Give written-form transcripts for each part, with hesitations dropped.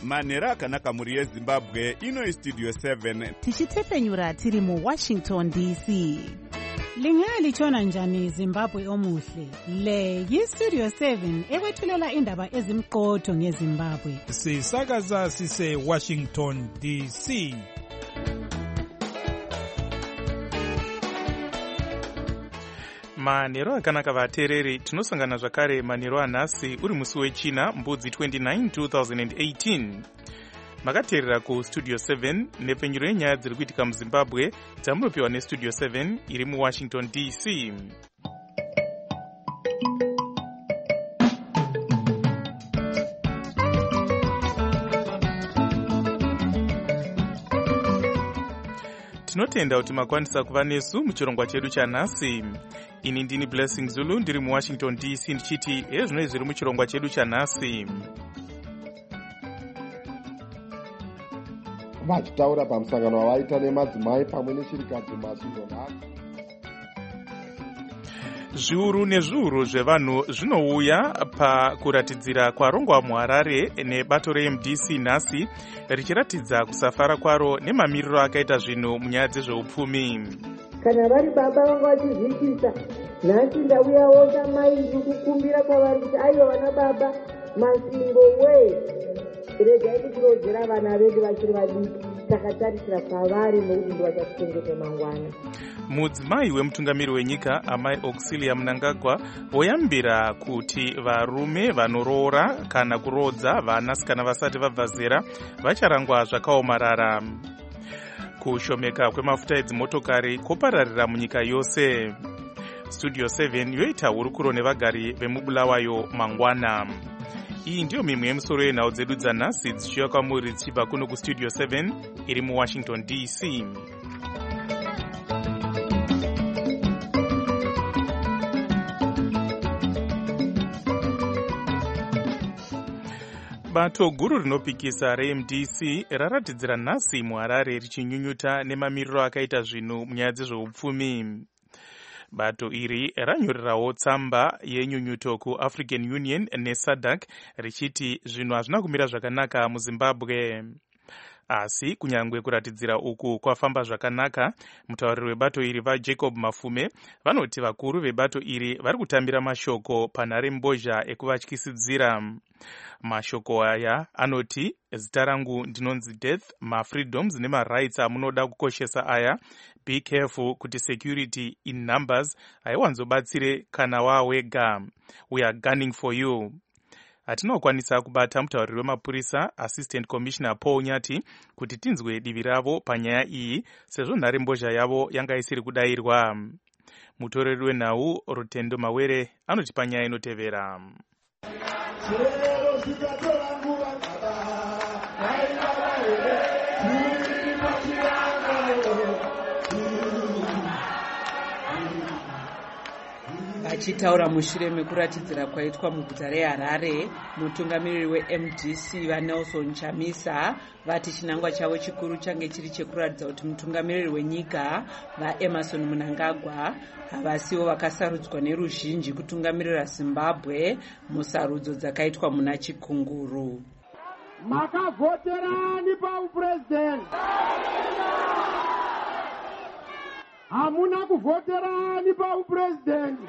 manhero akanaka mhuri yezimbabwe. Ino Studio 7 tichitefenyura tiri muWashington DC. Lingalitshona njani Zimbabwe omuhle? Le yiStudio 7 ekwethulela indaba ezimqotho ngeZimbabwe. Sisakaza sise Washington DC. Manhero akanaka vateereri, tinosangana zvakare manhero anhasi uri musi wechina mbudzi 29 2018. Makateerera kuStudio 7 nepfenyuro yenyaya dziri kuitika muZimbabwe dzamunopiwa neStudio 7 iri muWashington DC. Tinotenda kuti makwanisa kuva nesu muchirongwa chedu chanhasi. Ini ndini Blessing Zulu ndiri muWashington DC ndichiti ezvinoi zviri muchirongwa chedu chanhasi. Vachitaura pamusangano wavaita nemadzimai pamwe neshirikadzi masvingonhasi. Zviuru nezviuru zvevanhu zvinouya pakuratidzira kwarongwa muHarare nebato reMDC nhasi, richiratidza kusafara kwaro nemamiriro akaita zvinhu munyaya dzezveupfumi. Kana vari baba vanga vachizviitisa, nhasi ndauyawo samai ndikukumbira kwavari kuti aiwa vana baba masingo regai kuchirodzera vana vedu vachiri vadiki, takatarisira kwavari nokuti ndovachatichengete mangwana. Mudzimai wemutungamiri wenyika Amai Auxilia Mnangagwa voyambira kuti varume vanoroora kana kurodza vanasikana vasati vabva zera vacharangwa zvakaomarara. Kushomeka kwemafuta edzimotokari kopararira munyika yose. Studio 7 yoita hurukuro nevagari vemubulawayo mangwana. Iyi ndiyo mimwe yemusoro yenhau dzedu dzanhasi dzichiuya kwamuri dzichibva kuno kuStudio 7 iri muWashington DC. Bato guru rinopikisa reMDC raratidzira nhasi muHarare richinyunyuta nemamiriro akaita zvinhu munyaya dzezveupfumi. Bato iri ranyorerawo tsamba yenyunyuto kuAfrican Union neSADC richiti zvinhu hazvina kumira zvakanaka muZimbabwe. Asi kunyangwe kuratidzira uku kwafamba zvakanaka, mutauriri webato iri vaJacob Mafume vanoti vakuru vebato iri vari kutambira mashoko panhare mbozha ekuvatyisidzira. Mashoko aya anoti, zita rangu ndinonzi Death, mafreedoms nemarights amunoda kukoshesa aya, be careful kuti security in numbers haiwanzobatsire kana wawega, we are gunning for you. Hatinokwanisa kubata mutauriri wemapurisa Assistant Commissioner Paul Nyati kuti tinzwe divi ravo panyaya iyi sezvo nhare mbozha yavo yanga isiri kudairwa. Mutoreri wenhau Rutendo Mawere anoti panyaya inotevera. Achitaura mushure mekuratidzira kwaitwa muguta reHarare, mutungamiriri weMDC vaNelson Chamisa vati chinangwa chavo chikuru change chiri chekuratidza kuti mutungamiriri wenyika vaEmmerson Mnangagwa havasiwo vakasarudzwa neruzhinji kutungamirira Zimbabwe musarudzo dzakaitwa muna Chikunguru. Makavoterani paupresident. Hamuna kuvoterani paupresident.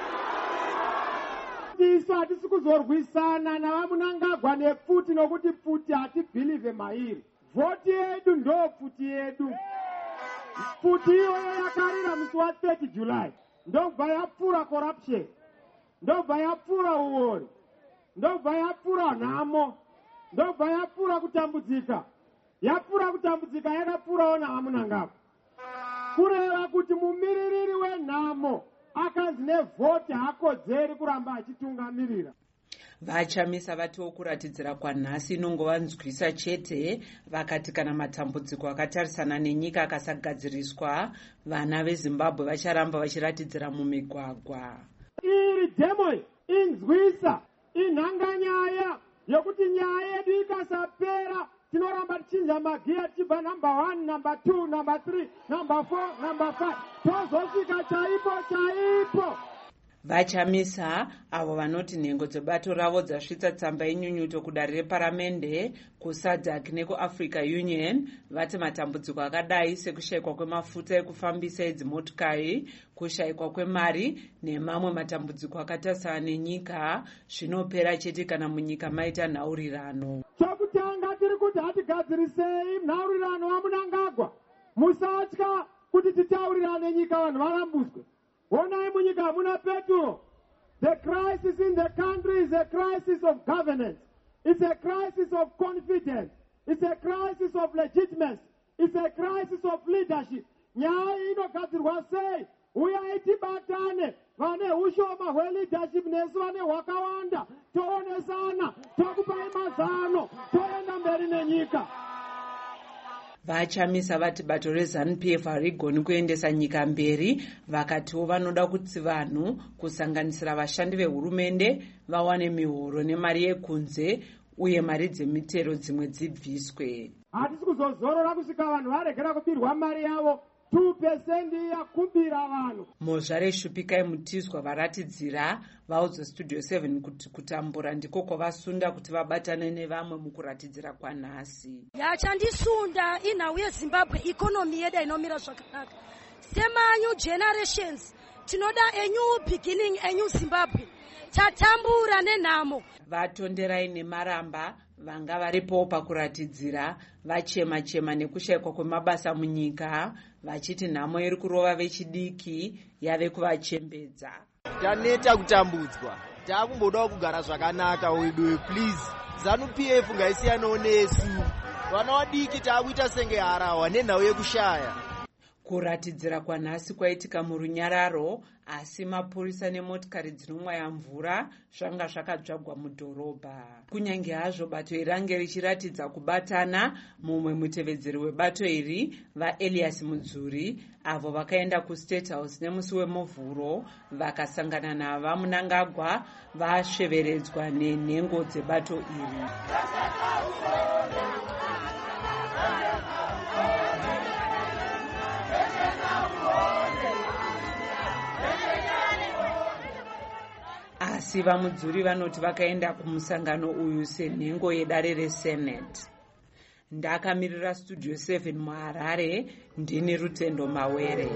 Isu hatisi kuzorwisana navaMnangagwa nepfuti nokuti pfuti hatibhilive mairi. Vhoti yedu ndo pfuti yedu. Pfuti iyoyo yakarira musi wa30 July. Ndobva yapfura corruption. Ndobva yapfura uori. Ndobva yapfura nhamo. Ndobva yapfura kutambudzika. Yapfura kutambudzika yakapfurawo navaMnangagwa. Kureva kuti mumiririri wenhamo akanzi nevhoti hakodzeri kuramba achitungamirira. Vachamisa vatiwo kuratidzira kwanhasi inongovanzwisa chete, vakati kana matambudziko akatarisana nenyika akasagadziriswa, vana veZimbabwe vacharamba vachiratidzira mumigwagwa. Iri demo inzwisa, inhanganyaya yokuti nyaya yedu ikasapera tinoramba tichinja magiya tichibva number 1, number 2, number 3, number 4, number 5 tozosvika chaipo. Vachamisa avo vanoti nhengo dzebato ravo dzasvitsa tsamba yenyunyuto kudare reparamende, kuSADC nekuAfrica Union vati matambudziko akadai sekushayikwa kwemafuta ekufambisa edzimotokari, kushayikwa kwemari nemamwe matambudziko akatarisana nenyika zvinopera chete kana munyika maita nhaurirano. Chokutanga tiri kuti hatigadzirisei nhaurirano vaMunangagwa. Musatya kuti titaurirane nyika vanhu varambuswe. Honai munyika hamuna peturo. The crisis in the country is a crisis of governance. It's a crisis of confidence. It's a crisis of legitimacy. It's a crisis of leadership. Nyaya inogadzirwa sei? Uyai tibatane. Vane ushoma hweleadership nesu vane hwakawanda. Toonesana, tokupai mazano, toenda mberi nenyika. Vachamisa vati bato reZANU-PF harigoni kuendesa nyika mberi, vakatiwo vanoda kuti vanhu kusanganisira vashandi vehurumende vawane mihoro nemari yekunze uye mari dzemitero dzimwe dzibviswe. Hatisi kuzozorora kusvika vanhu varegera kubirwa mari yavo 2% yakumbira vanhu. Mozvare Shupikai Mutizwa varatidzira vaudza Studio 7 kuti kutambura ndiko kwavasunda kuti vabatane nevamwe mukuratidzira kwanhasi. Yachandisunda inhau yeZimbabwe ikonomi yedu inomira zvakanaka. Sema new generations tinoda a new beginning, a new Zimbabwe. Tatambura nenhamo. Vatonderai nemaramba vanga varipo pakuratidzira vachema-chema nekushayikwa kwemabasa munyika, vachiti nhamo iri kurova vechidiki yave kuvachembedza. Taneta kutambudzwa, takumbodawo kugara zvakanaka wedu, please. ZANU-PF ngaisiyanawo nesu. Vana vadiki taakuita senge harahwa nenhau yekushaya. Kuratidzira kwanhasi kwaitika murunyararo, asi mapurisa nemotokari dzinomwaya mvura zvanga zvakadzvagwa mudhorobha. Kunyange hazvo bato iri range richiratidza kubatana, mumwe mutevedzeri webato iri, vaElias Mudzuri, avo vakaenda kuState House nemusi wemovhuro vakasangana navaMunangagwa vasveveredzwa nenhengo dzebato iri. Asi vaMudzuri vanoti vakaenda kumusangano uyu senhengo yedare reSenate. Ndakamirira Studio 7 muHarare, ndini Rutendo Mawere.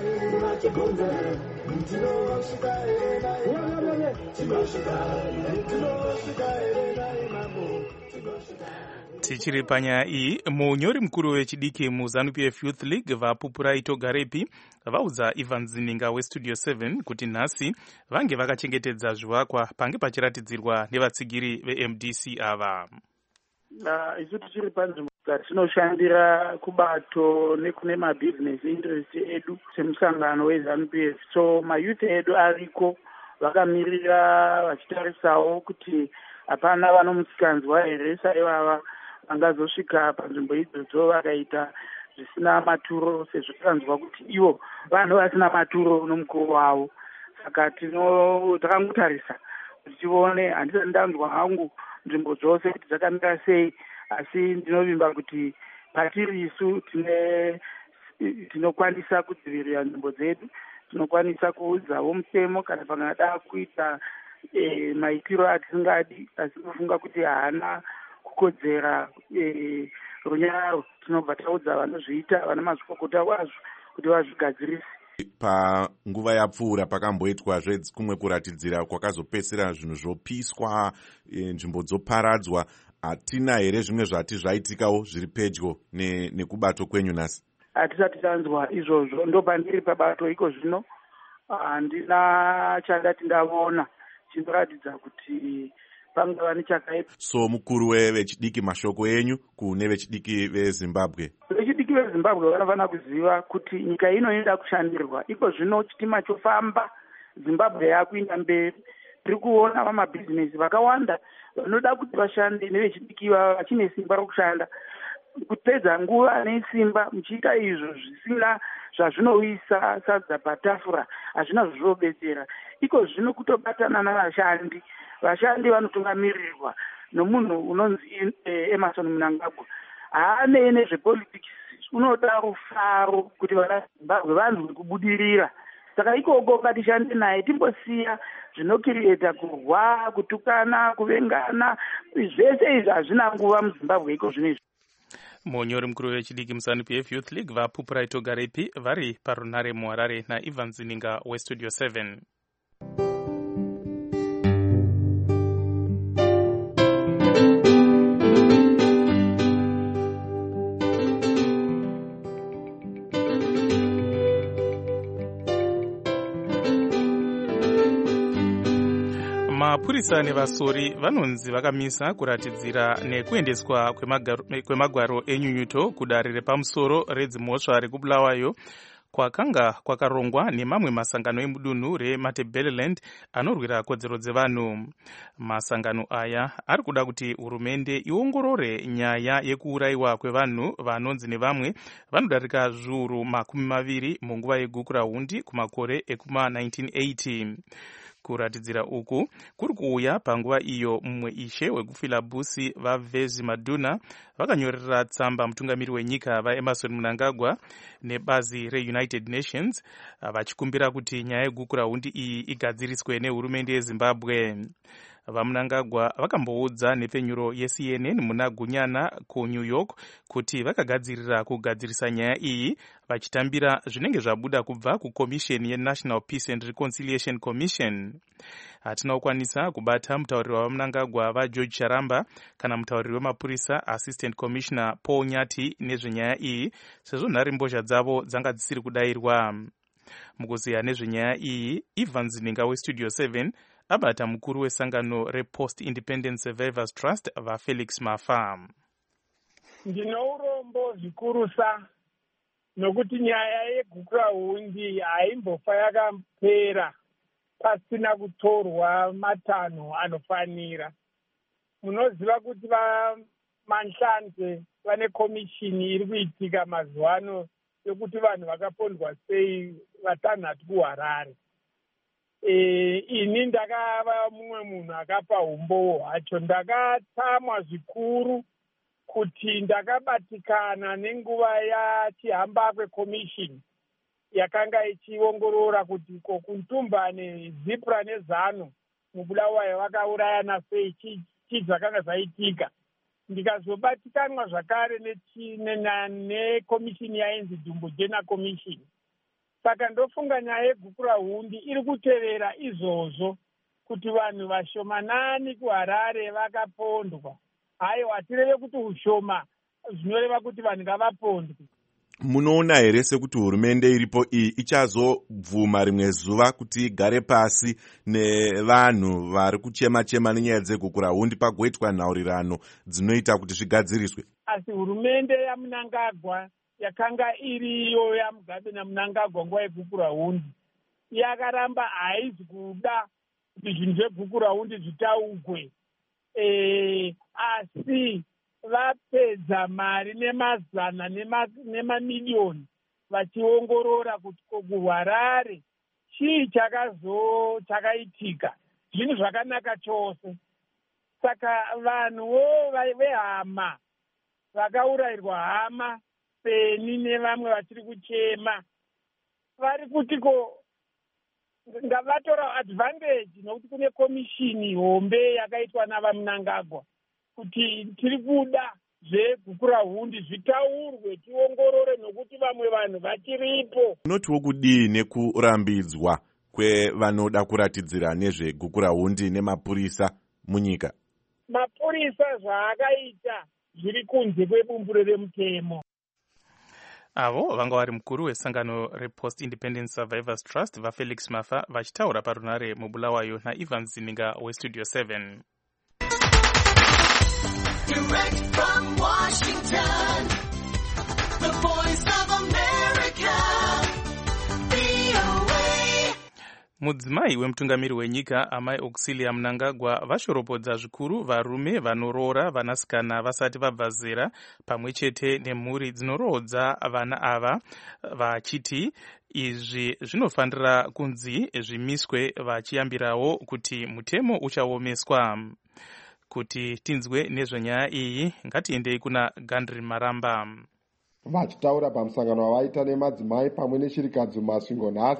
Tichiri panyaya iyi, munyori mukuru wechidiki muZANU-PF Youth League vaPupurai Togarepi vaudza Ivan Zininga weStudio 7 kuti nhasi vange vakachengetedza zvivakwa pange pachiratidzirwa nevatsigiri veMDC ava. Isu tichiri panzvimbo dzatinoshandira kubato nekune mabusiness interest edu semusangano weZANU-PF, so mayouth edu ariko vakamirira vachitarisawo kuti hapana vanomusikanzwa here saivava vangazosvika panzvimbo idzodzo vakaita zvisina maturo, sezvo takanzwa kuti ivo vanhu vasina maturo nomukuru wavo. Saka takangotarisa kuti tione, handisati ndanzwa hangu nzvimbo dzose kuti dzakamira sei, asi ndinovimba kuti patiri isu tinokwanisa kudzivirira nzvimbo dzedu, tinokwanisa kuudzawo mutemo kana pangada kuita maitiro atisingadi, asi kufunga kuti haana kukodzera runyararo, tinobva taudza vanozviita, vana mazvikokota wazvo kuti vazvigadzirise. Panguva yapfuura pakamboitwazve kumwe kuratidzira kwakazopedzisira zvinhu zvopiswa, nzvimbo dzoparadzwa. Hatina here zvimwe zvati zvaitikawo zviri pedyo nekubato kwenyu nhasi? Hatisati tanzwa izvozvo, ndopandiri pabato iko zvino. Handina chandati ndavona chinoratidza kuti pangava nechakaipa. So mukuru wevechidiki, mashoko enyu kune vechidiki veZimbabwe? Vechidiki veZimbabwe vanofanira kuziva kuti nyika inoenda kushandirwa. Iko zvino chitima chofamba, Zimbabwe yakuenda mberi. Tiri kuona vamabhizinesi vakawanda vanoda kuti vashande nevechidiki vachine simba rokushanda. Kupedza nguva nesimba muchiita izvo zvisina zvazvinouyisa sadza patafura, hazvina zvazvinobetsera. Iko zvino kutobatana navashandi. Vashandi vanotungamirirwa nomunhu unonzi Emerson Mnangagwa. Haane nezvepolitics, unoda rufaro kuti vana Zimbabwe vanhu vekubudirira. saka ikoko ngatishande naye timbosiya zvinokirieta kurwa, kutukana, kuvengana. Zvese izvi hazvina nguva muZimbabwe iko zvinezvi. Munyori mukuru wechidiki muZANU-PF Youth League vaPupurai Togarepi vari parunare muHarare naIvan Zininga weStudio 7. Mapurisa nevasori vanonzi vakamisa kuratidzira nekuendeswa kwemagwaro enyunyuto kudare repamusoro redzimhosva rekubulawayo kwakanga kwakarongwa nemamwe masangano emudunhu reMatabeleland anorwira kodzero dzevanhu. Masangano aya ari kuda kuti hurumende iongorore nyaya yekuurayiwa kwevanhu vanonzi nevamwe vanodarika zviuru 20 munguva yegukurahundi kumakore ekuma-1980. Kuratidzira uku kuri kuuya panguva iyo mumwe ishe wekufilabusi vaVezi Maduna vakanyorera tsamba mutungamiri wenyika vaEmerson Mnangagwa nebazi reUnited Nations vachikumbira kuti nyaya yegukurahundi iyi igadziriswe nehurumende yeZimbabwe. VaMnangagwa vakamboudza nepfenyuro yeCNN muna Gunyana kuNew York kuti vakagadzirira kugadzirisa nyaya iyi vachitambira zvinenge zvabuda kubva kukomisheni yeNational Peace and Reconciliation Commission. Hatina kukwanisa kubata mutauriri wavaMnangagwa vaGeorge Charamba kana mutauriri wemapurisa Assistant Commissioner Paul Nyati nezvenyaya iyi sezvo nharembozha dzavo dzanga dzisiri kudayirwa. Mukuziya nezvenyaya iyi, Ivan Zininga weStudio 7 abata mukuru wesangano rePost Independent Survivors Trust vaFelix Mafa. Ndinourombo zvikurusa nokuti nyaya yegukurahundi haimbofa yakapera pasina kutorwa matanho anofanira. Munoziva kuti vaManhlanze vane komishini iri kuitika mazuva ano yokuti vanhu vakapondwa sei vatanhatu kuHarare. Ini ndakava mumwe munhu akapa umbo hwacho. Ndakatsamwa zvikuru kuti ndakabatikana nenguva yachihamba kwekomishini yakanga ichiongorora kuti kuntumbane Zipra neZanu mubulawayo vakaurayana sei, chii zvakanga zvaitika. Ndikazobatikanwa zvakare nekomishini yainzi Dumbo Jena Commission. Saka ndofunga nyaya yegukurahundi iri kutevera izvozvo kuti vanhu vashomanani kuHarare vakapondwa. Haiwa, hatireve kuti ushoma zvinoreva kuti vanhu ngavapondwe. Munoona here sekuti hurumende iripo iyi ichazobvuma rimwe zuva kuti igare pasi nevanhu vari kuchema-chema nenyaya dzegukurahundi pagoitwa nhaurirano dzinoita kuti zvigadziriswe? Asi hurumende yaMnangagwa yakanga iriyo yaMugabe naMnangagwa nguva yegukurahundi yakaramba haizi kuda kuti zvinhu zvegukurahundi zvitaugwe. Asi vapedza mari nemazana nemamiliyoni vachiongorora kuti kuHarare chii chakaitika. Zvinhu zvakanaka chose. Saka vanhuwo vehama vakaurayirwa hama peni nevamwe vachiri kuchema vari kuti ngavatora advantage nokuti kune komishini hombe yakaitwa navaMnangagwa kuti tiri kuda zvegukurahundi zvitaurwe tiongorore nokuti vamwe vanhu vachiripo. Unotiwo kudii nekurambidzwa kwevanoda kuratidzira nezvegukurahundi nemapurisa munyika? Mapurisa zvaakaita zviri kunze kwebumburo remutemo. Avo vanga vari mukuru wesangano rePost Independent Survivors Trust vaFelix Mafa vachitaura parunare mubulawayo naIvan Zininga weStudio 7. Direct from Washington, the voice of America, VOA. Mudzimai wemutungamiri wenyika amai Auxilia Mnangagwa vashoropodza zvikuru varume vanoroora vanasikana vasati vabva zera pamwe chete nemhuri dzinoroodza vana ava vachiti izvi zvinofanira kunzi zvimiswe vachiyambirawo kuti mutemo uchaomeswa. Kuti tinzwe nezvenyaya iyi ngatiendei kuna Gandri Maramba. Vachitaura pamusangano wavaita nemadzimai pamwe neshirikadzi mumasvingo nhasi,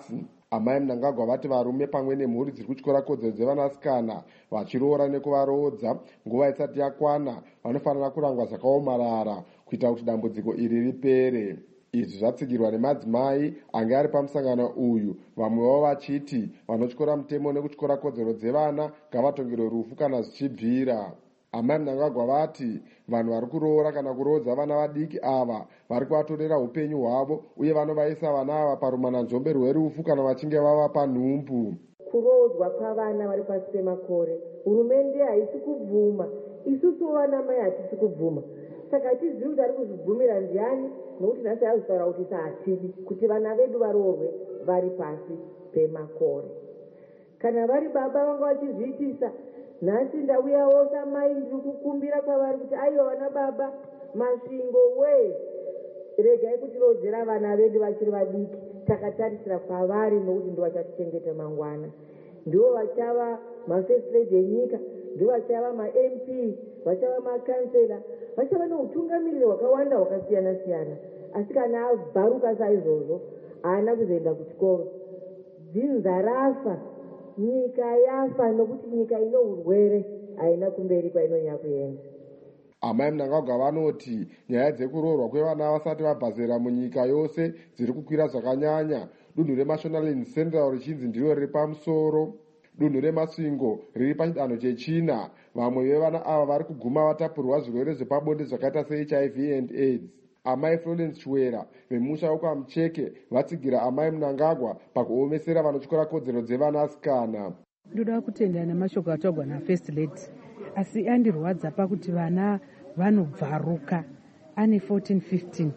Amai Mnangagwa vati varume pamwe nemhuri dziri kutyora kodzero dzevanasikana vachiroora nekuvarodza nguva isati yakwana vanofanira kurangwa zvakaomarara kuita kuti dambudziko iri ripere. Izvi zvatsigirwa nemadzimai ange ari pamusangano uyu, vamwe vavo vachiti vanotyora mutemo nekutyora kodzero dzevana ngavatongerwe rufu kana zvichibvira. Amai Mnangagwa vati vanhu vari kuroora kana kurodza vana vadiki ava vari kuvatorera upenyu hwavo uye vanovaisa vana ava parumananzombe rwerufu kana vachinge vava panhumbu. Kurodzwa kwavana vari pasi pemakore hurumende haisi kubvuma, isusu vana mai hatisi kubvuma. Saka tizivi kuti ari kuzvibvumira ndiani, nokuti nhasi azvitaura kuti hatidi kuti vana vedu varoorwe vari pasi pemakore. Kana vari baba vanga vachizviitisa, nhasi ndauyawo samai ndiri kukumbira kwavari kuti aiwa vana baba masvingo we, regai kutirodzera vana vedu vachiri vadiki, takatarisira kwavari nokuti ndo vachatichengeta mangwana. Ndivo vachava mafirst lady enyika, ndivo vachava maMP, vachava makansela, vachava neutungamiriri hwakawanda hwakasiyana siyana. Asi kana abvaruka saizvozvo haana kuzoenda kuchikoro, dzinza rafa, nyika yafa, nokuti nyika ino urwere haina kumberi kwainonyanya kuenda. Amai Mnangagwa vanoti nyaya dzekuroorwa kwevana vasati vabva zera munyika yose dziri kukwira zvakanyanya. Dunhu reMashonaland Central richinzi ndiro riri pamusoro. Dunhu reMasvingo riri pachidanho chechina. Vamwe vevana ava vari kuguma vatapurwa zvirwere zvepabonde zvakaita seHIV and AIDS. Amai Florence Chwera vemusha wekwaMucheke vatsigira amai Mnangagwa pakuomesera vanotyora kodzero dzevanasikana. Ndoda kutenda namashoko ataugwa naFirst Lady, asi andirwadza pakuti vana vanobvaruka ane 14-15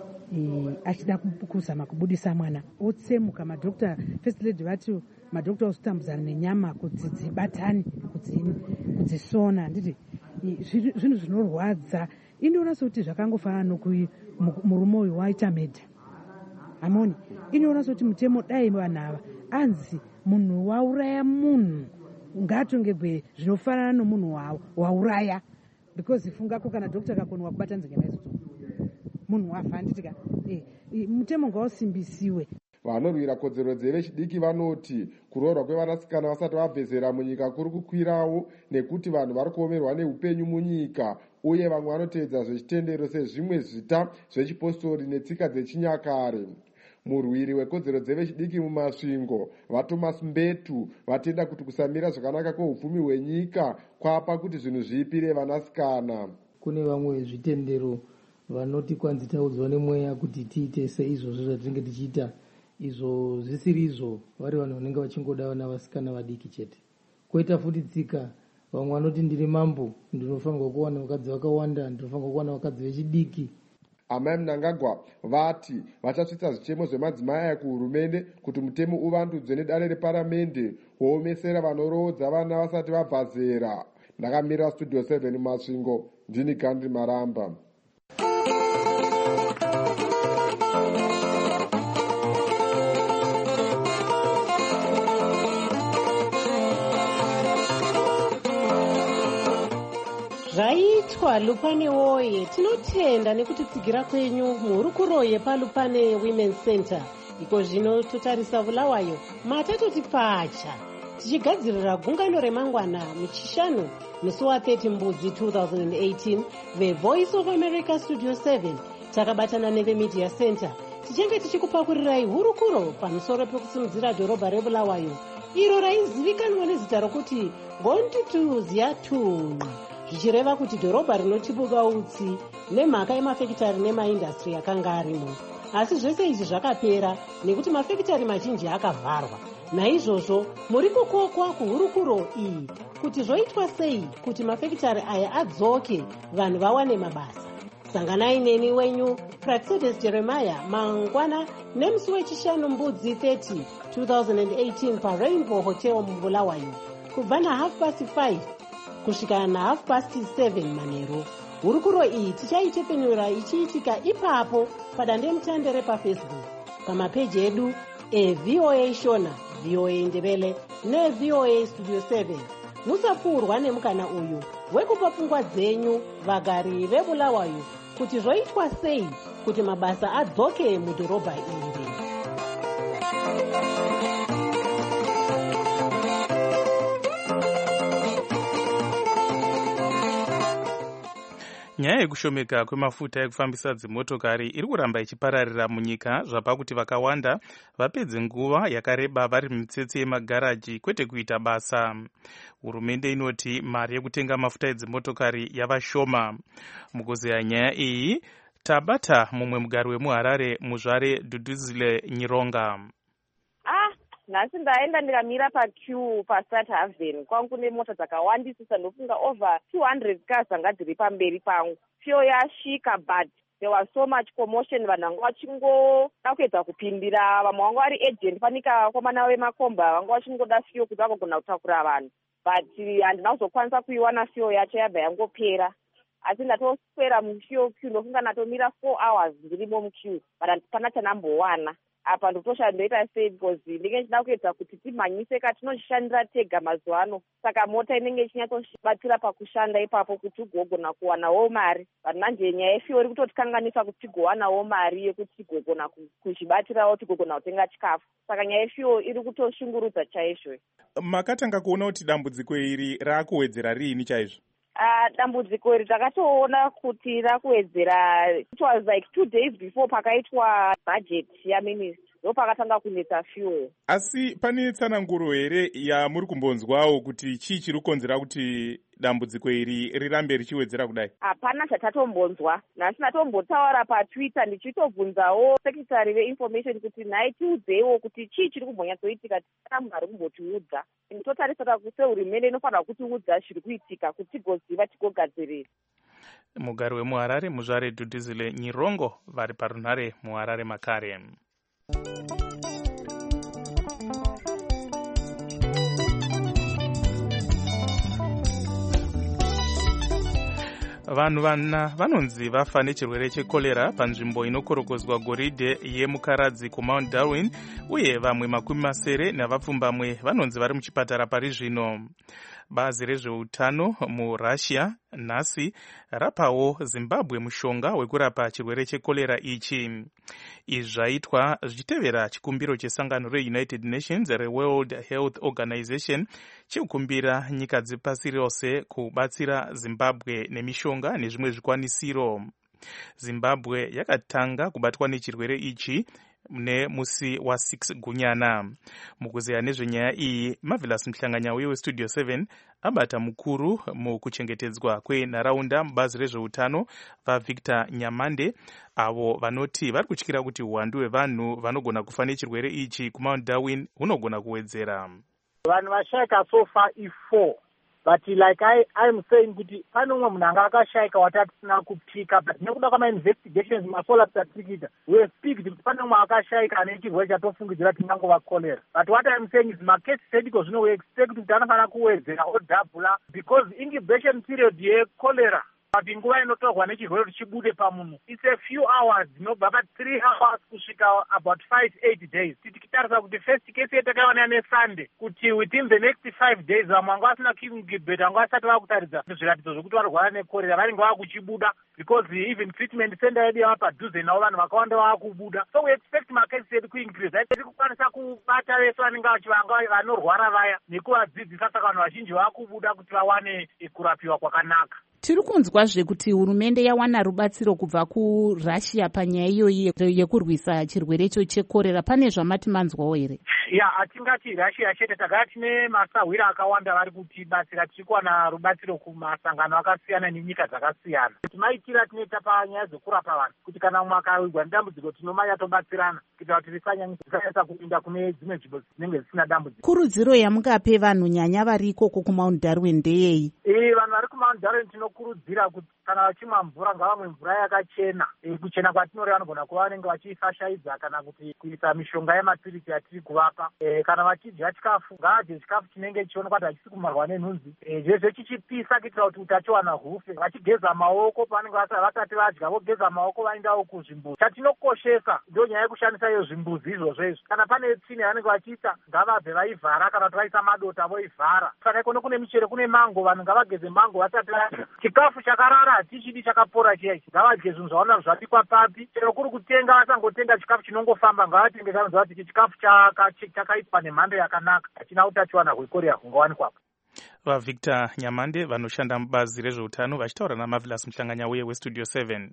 achida kuzama kubudisa mwana otsemuka. Madokta First Lady vati madokta ozitambudzana nenyama kuti dzibatane kudzisona. Nditi zvinhu zvinorwadza. Inoona sekuti zvakangofanana nomurume uyu waita medha amoni. Inoona sekuti mutemo dai vanhu ava anzi munhu wauraya munhu ngatongerwe zvinofanana nomunhu wauraya, because fungako kana dokta akakonwa kubata nzenge maizoto munhu wafa. Handitika mutemo ngausimbisiwe. Vanorwira kodzero dzevechidiki vanoti kuroorwa kwevanasikana vasati vabve zera munyika kuri kukwirawo nekuti vanhu vari kuomerwa neupenyu munyika, uye vamwe vanoteedza zvechitendero sezvimwe zvita zvechipostori netsika dzechinyakare. Murwiri wekodzero dzevechidiki mumasvingo vaThomas Mbetu vatenda kuti kusamira zvakanaka kweupfumi hwenyika kwapa kuti zvinhu zvipire vanasikana. Kune vamwe vezvitendero vanoti kwanzi taudzwa nemweya kuti tiite seizvozvo zvatinenge tichiita, izvo zvisiri izvo, vari vanhu vanenge vachingoda vana vasikana vadiki chete. Koita futi tsika, vamwe vanoti ndiri mambo, ndinofanirwa kuwana vakadzi vakawanda, ndinofanirwa kuwana vakadzi vechidiki. Amai Mnangagwa vati vachasvitsa zvichemo zvemadzimai aya kuhurumende kuti mutemo uvandudzwe nedare reparamende woomesera vanoroodza vana vasati vabva zera. Ndakamira Studio 7 Masvingo, ndini Gandhi Maramba. Zvaitwa Lupane woye, tinotenda nekutitsigira kwenyu muhurukuro yepaLupane Women's Center. Iko zvino totarisa Bulawayo matatoti pacha tichigadzirira gungano remangwana muchishanu musi wa30 Mbudzi 2018. The Voice of America Studio 7 takabatana neveMedia Center tichange tichikupakurirai hurukuro pamusoro pekusimudzira dhorobha reBulawayo iro raizivikanwa nezita rokuti Bontutu Ziyatunga, zvichireva kuti dhorobha rinotibuka utsi nemhaka yemafekitari nemaindastri yakanga arimo. Asi zvese izvi zvakapera nekuti mafekitari mazhinji akavharwa. Naizvozvo muri kukokwa kuhurukuro iyi kuti zvoitwa sei kuti mafekitari aya adzoke vanhu vawane mabasa. Sanganai neni wenyu Praxedes Jeremiah mangwana nemusi wechishanu Mbudzi 30 2018 paRainbow Hotel muBulawayo kubva na5:30 kusvika na7:30 manheru. Hurukuro iyi tichaitepenura ichiitika ipapo padandemutande repaFacebook, pamapeji edu eVOA Shona, VOA Ndebele neVOA Studio 7. Musapfuurwa nemukana uyu wekupa pfungwa dzenyu vagari veBulawayo kuti zvoitwa sei kuti mabasa adzoke mudhorobha iri. Nyaya yekushomeka kwemafuta ekufambisa dzimotokari iri kuramba ichipararira munyika zvapa kuti vakawanda vapedze nguva yakareba vari mumitsetse yemagaraji kwete kuita basa. Hurumende inoti mari yekutenga mafuta edzimotokari yava shoma. Mukuzeya nyaya iyi tabata mumwe mugari wemuHarare, Muzvare Duduzile Nyironga. Nhasi ndaenda ndikamira paqueue paStart Haven. Kwangu kune mota dzakawandisisa, ndofunga over 200 cars dzanga dziri pamberi pangu. Fuel yasvika, but there was so much commotion. Vanhu vanga vachingoda kuedza kupindira, vamwe vanga vari agent panika vakomana vemakomba vanga vachingoda fuel kuti vagogona kutakura vanhu, but handina kuzokwanisa kuiwana fuel yacho, yabva yangopera. Asi ndatoswera mufuel queue, ndofunga ndatomira 4 hours ndirimo muqueue, but handipana chanambowana. Apa ndotosha ndoita sei because ndinenge ndichida kuedza kuti timhanyise katinoshandira tega mazuva ano, saka mota inenge ichinyatsobatsira pakushanda ipapo kuti ugogona kuwanawo mari. But manje nyaya yefuel iri kutotikanganisa kuti tigowanawo mari yekuti tigogona kuzvibatirawo, tigogona kutenga chikafu. Saka nyaya yefuel iri kutoshungurudza chaizvo. Makatanga kuona kuti dambudziko iri rakuwedzera riini chaizvo? Dambudziko iri takatoona kuti rakuwedzera, it was like 2 days before pakaitwa budget yaministry, ndo pakatanga kunetsa fuel. Asi pane tsananguro here yamuri kumbonzwawo kuti chii chiri kukonzera kuti dambudziko iri rirambe richiwedzera kudai? Hapana chatatombonzwa. Nhasi ndatombotaura paTwitter ndichitobvunzawo sekretary veinformation kuti nhai tiudzewo kuti chii chiri kumbonyatsoitika, tisina munhu ari kumbotiudza. Totarisira kuti hurumende inofanira kutiudza zviri kuitika kuti tigoziva tigogadzirira. Mugari wemuHarare, Muzvare Duduzile Nyirongo, vari parunhare muHarare makare. Vanhu vanonzi vafa nechirwere chekorera panzvimbo inokorokozwa goridhe yemukaradzi kuMount Darwin, uye vamwe 70 navapfumbamwe vanonzi vari muchipatara pari zvino. Bazi rezveutano muRussia nhasi rapawo Zimbabwe mushonga wekurapa chirwere chekorera ichi. Izvi zvaitwa zvichitevera chikumbiro chesangano reUnited Nations reWorld Health Organization chekukumbira nyika dzepasi rose kubatsira Zimbabwe nemishonga nezvimwe zvikwanisiro. Zimbabwe yakatanga kubatwa nechirwere ichi nemusi wa6 Gunyana. Mukuzeya nezvenyaya iyi, Marvelous Mhlanganyauye weStudio 7 abata mukuru mukuchengetedzwa kwenharaunda mubazi rezveutano vaVictor Nyamande, avo vanoti vari kutyira kuti uwandu hwevanhu vanogona kufa nechirwere ichi kuMount Darwin hunogona kuwedzera. Vanhu vashayika so far i4. But like I'm saying kuti pane umwe munhu anga akashayika watatisina kupika, but nekuda kwama-investigations mafollow-ups atirikuita, we speak kuti pane umwe akashayika ane chirwere chatofungidzira kuti ingangova cholera. But what I'm saying is makesi medical zvino we expect kuti anofanira kuwedzera odhabhula, because incubation period yecholera but nguva inotorwa nechirwere kuti chibude pamunhu it's a few hours, dzinobva pa3 hours kusvika about 5-8 days. Tikitarisa kuti first case yatakaona neSunday kuti within the next 5 days vamwe vanga vasina kuincubate, vanga vasati vakutaridza zviratidzo zvokuti varwara nekorera, vanenge vakuchibuda because even treatment center yedu yava padhuze navo vanhu vakawanda vakubuda. So we expect makesi edu kuincrease. Tiri kukwanisa kubata vese vanenge vanorwara vaya nekuvadzidzisa, saka vanhu vazhinji vakubuda kuti vawane kurapiwa kwakanaka. Tiri kunzwazve kuti hurumende yawana rubatsiro kubva kuRussia panyaya iyoyi yekurwisa chirwere icho chekorera. Pane zvamati manzwawo here? Hatingati Russia chete, tagara tine masahwira akawanda vari kutibatsira. Tiri kuwana rubatsiro kumasangano akasiyana nenyika dzakasiyana. Timaitira tinoita panyaya dzekurapa vanhu kuti kana mumwe akawirwa nedambudziko tinomanya tobatsirana kuitira kuti risanyanyisa kupinda kune dzimwe nzvimbo dzinenge dzisina dambudziko. Kurudziro yamungape vanhu nyanya vari ikoko kuMount Darwin ndeyei? Vanhu vari kuMount Darwin tinokurudzira kuti kana vachimwa mvura ngavamwe mvura yakachena. Kuchena kwatinoreva vanogona kuva vanenge vachifashaidza kana kuti kuisa mishonga yemapirisi yatiri kuvapa. Kana vachidya chikafu ngavadye chikafu chinenge chichionekwa kuti hachisi nenhunzi, zvese chichipisa kuitira kuti utachiwana hufe. Vachigeza maoko pavanenge vasati vadya, vogeza maoko vaendawo kuzvimbuzi. Chatinokoshesa ndio nyaya yekushandisa iyo zvimbuzi izvozvo izvo. Kana pane tsvina yavanenge vachiisa ngavabve vaivhara, kana kuti vaisa madota voivhara. Saka ikone kune michero, kune mango, vanhu ngavageze mango vasati vadya. Chikafu chakarara hatichidi chakapora chiyaichi, ngavadye zvinhu zvaona zvabikwa papi. Chero kuri kutenga vasangotenga chikafu chinongofamba, ngavatenge kanonzi vati chikafu chakaitwa nemhando yakanaka, hachina utachiwana hwekorera hungawanikwapo. vaVictor Nyamande vanoshanda mubazi rezveutano vachitaura naMarvelous Muhlanganyauye weStudio 7.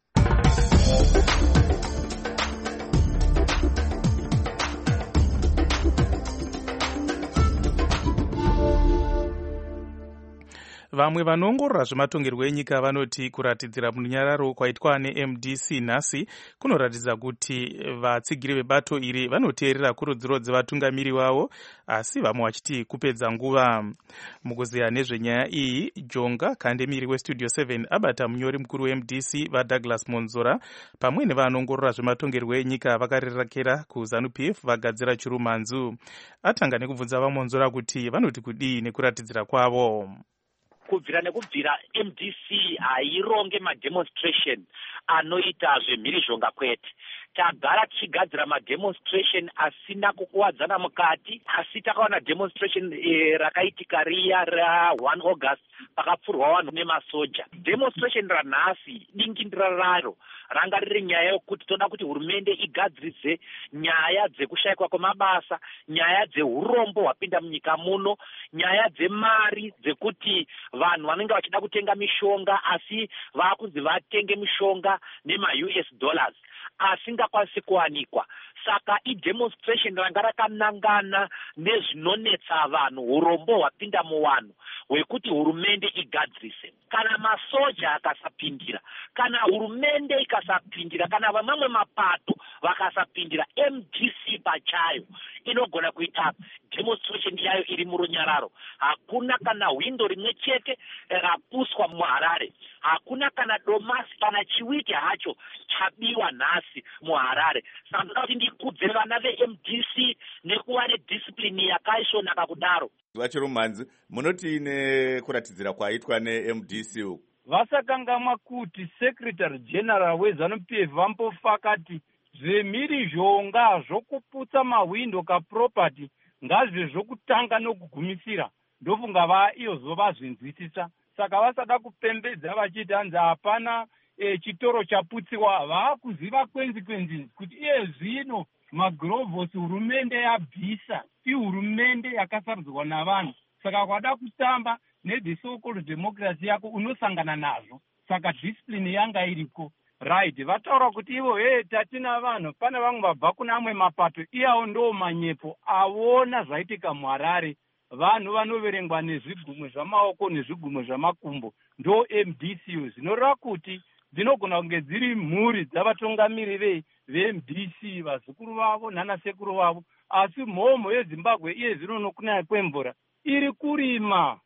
Vamwe vanoongorora zvematongerwo enyika vanoti kuratidzira munyararo kwaitwa neMDC nhasi kunoratidza kuti vatsigiri vebato iri vanoteerera kurudziro dzevatungamiri vavo, asi vamwe vachiti kupedza nguva. Mukuzeya nezvenyaya iyi, Jonga Kandemiri weStudio 7 abata munyori mukuru weMDC vaDouglas Monzora pamwe nevanoongorora zvematongerwo enyika vakarerekera kuZANU-PF vagadzira Chirumanzu. Atanga nekubvunza vaMonzora kuti vanoti kudii nekuratidzira kwavo. Kubvira nekubvira MDC haironge mademonstration anoita zvemhirizhonga kwete. Tagara tichigadzira mademonstration asina kukuwadzana mukati, asi takaona demonstration rakaitika riya ra1 August pakapfurwa vanhu nemasoja. Demonstration ranhasi dingindira raro ranga riri nyaya yokuti toda kuti hurumende igadziridze nyaya dzekushayikwa kwemabasa, nyaya dzeurombo hwapinda munyika muno, nyaya dzemari dzekuti vanhu vanenge vachida kutenga mishonga asi vakunzi vatenge mishonga nema-US dollars asingakwanisi kuwanikwa. Saka idemonstration ranga rakanangana nezvinonetsa vanhu, urombo hwapinda muvanhu hwekuti hurumende igadzirise. Kana masoja akasapindira, kana hurumende ikasapindira, kana vamwe mapato vakasapindira, MDC pachayo inogona kuita demonstration yayo iri murunyararo. Hakuna kana windo rimwe chete rapuswa muHarare, hakuna kana domasi kana chiwiti hacho chabiwa nhasi muHarare. Saka ndoda kuti ndikudze vana veMDC nekuva nediscipline yakaisvonaka kudaro. Vachirumanzi, munoti nekuratidzira kwaitwa neMDC uku vasakangamwa kuti Secretary General weZANU-PF vambofakati zvemhirizhonga zvokuputsa mawindo kaproperty ngazve zvokutanga nokugumisira, ndofunga iyo vazvinzwisisa. Saka vasada kupembedza vachiti hanzi hapana chitoro chaputsiwa, vaakuziva kwenzi kuti iye zvino magurovhosi hurumende yabvisa ihurumende yakasarudzwa navanhu. Saka kwada kutamba ne so-called democracy yako unosangana nazvo. Saka discipline yanga iriko. Right, vataura kuti ivo tatina vanhu, pane vamwe vabva kuna amwe mapato, iyawo ndo manyepo awona zvaitika muHarare. Vanhu vanoverengwa nezvigumwe zvamaoko nezvigumwe zvamakumbo ndo MDC, zvinoreva kuti dzinogona kunge dziri mhuri dzavatungamiri veMDC, vazukuru vavo nanasekuru vavo, asi mhomho yeZimbabwe iye zvino nokunaya kwemvura iri kurima.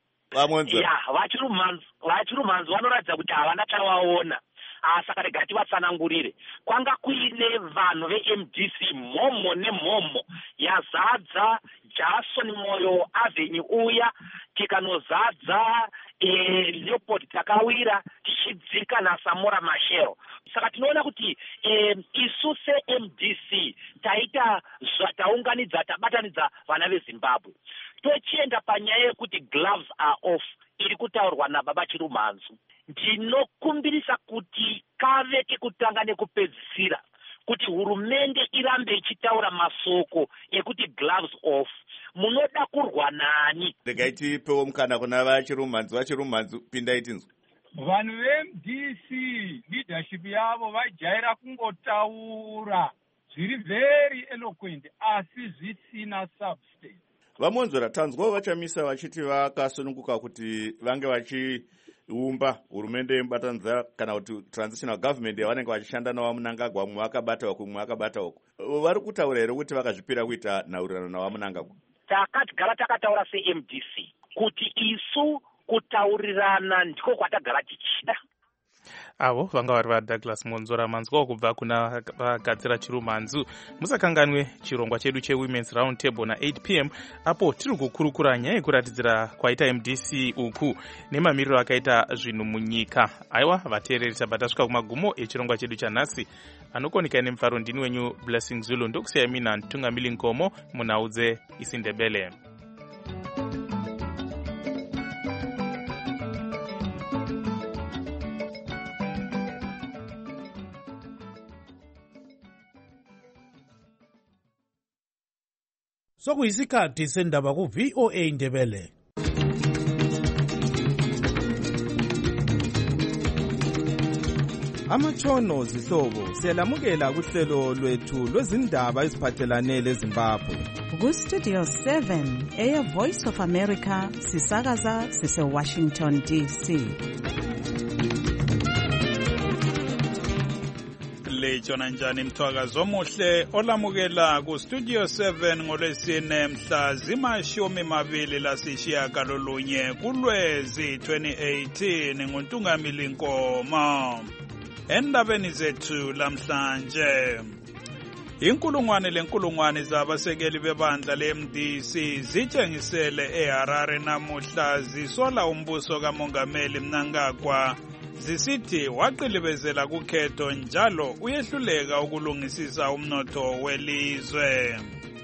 Vachirumanzi vanoratidza kuti havana chavaona. Saka rega tivatsanangurire. Kwanga kuine vanhu veMDC mhomho nemhomho yazadza Jason Moyo Avenue uya, tikanozadza Leopold Takawira, tichidzika naSamora Machel. Saka tinoona kuti isu seMDC taita zvataunganidza, tabatanidza vana veZimbabwe. Tochienda panyaya yekuti gloves are off iri kutaurwa naBaba Chirumanzu. Ndinokumbirisa kuti kave kekutanga nekupedzisira kuti hurumende irambe ichitaura masoko ekuti gloves off. Munoda kurwa nani? Regai tipewo mukana kuna vachirumanzu pindai tinzwe. Vanhu veMDC leadership yavo vajaira kungotaura zviri very eloquent asi zvisina substance. Vamonzora, tanzwawo vachamisa vachiti vakasununguka kuti vange vachiumba hurumende yemubatanidza kana kuti transitional government yavanenge vachishanda navaMunangagwa, mumwe vakabata uku mumwe vakabata uku. Vari kutaura here kuti vakazvipira kuita nhaurirano navaMunangagwa? Takagara takataura seMDC kuti isu kutaurirana ndiko kwatagara tichida. Avo vanga vari vaDouglas Monzora, manzwawo kubva kuna vagadzira Chirumanzu. Musakanganwe chirongwa chedu cheWomen's Round Table na8 p.m. apo tiri kukurukura nyaya yekuratidzira kwaita MDC uku nemamiriro akaita zvinhu munyika. Aiwa vateereri, tabva tasvika kumagumo echirongwa chedu chanhasi. Anokonika nemufaro ndini wenyu Blessing Zulu, ndokusiya mina Ntungamili Nkomo munhau dzeIsiNdebele. Sokuyisikhathi sendaba ku VOA Ndebele. Amatshono zihlobo siyalamukela kuhlelo lwethu lwezindaba eziphathelane leZimbabwe. Ku-Studio 7 Air Voice of America sisakaza sise-Washington DC. Lejona njani mthwakazo omuhle olamukela ku-Studio 7 ngolwesine mhla zima-28 kuLwezi 2018 nguNtungamili Nkomo. Endabeni zethu lamhlanje, inkulungwane zabasekeli bebandla le-MDC zitshengisele eHarare namuhla zisola umbuso kaMongameli Mnangagwa zisithi waqilibezela kukhetho njalo uyehluleka ukulungisisa umnotho welizwe.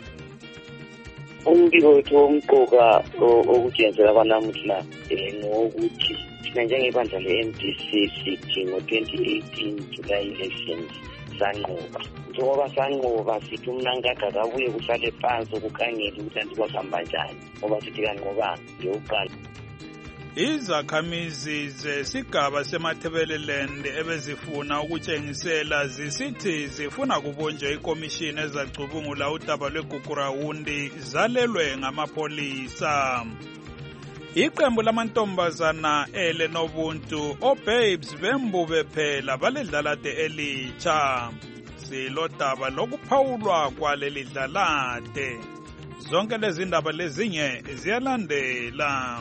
Umbiko wethu womqoka okutshenzela kwanamuhla ngokuthi thina njengebandla le-MDC sithi ngo-2018 July elections sanqoba. Njengoba sanqoba sithi uMnangagwa kabuye kuhlale phansi ukukhangela ukuthi antikwahamba njani ngoba sithi kanqobanga ngeyokuqala. Izakhamizi zesigaba seMathebeleland ebezifuna ukutshengisela zisithi zifuna kubunjwa ikomishini ezacubungula udaba lweGugurawundi zalelwe ngamapolisa. Iqembu lamantombazana elenobuntu oBabes bembube phela baledlalade elitsha. Silodaba lokuphawulwa kwaleli dlalade. Zonke lezi ndaba lezinye ziyalandela.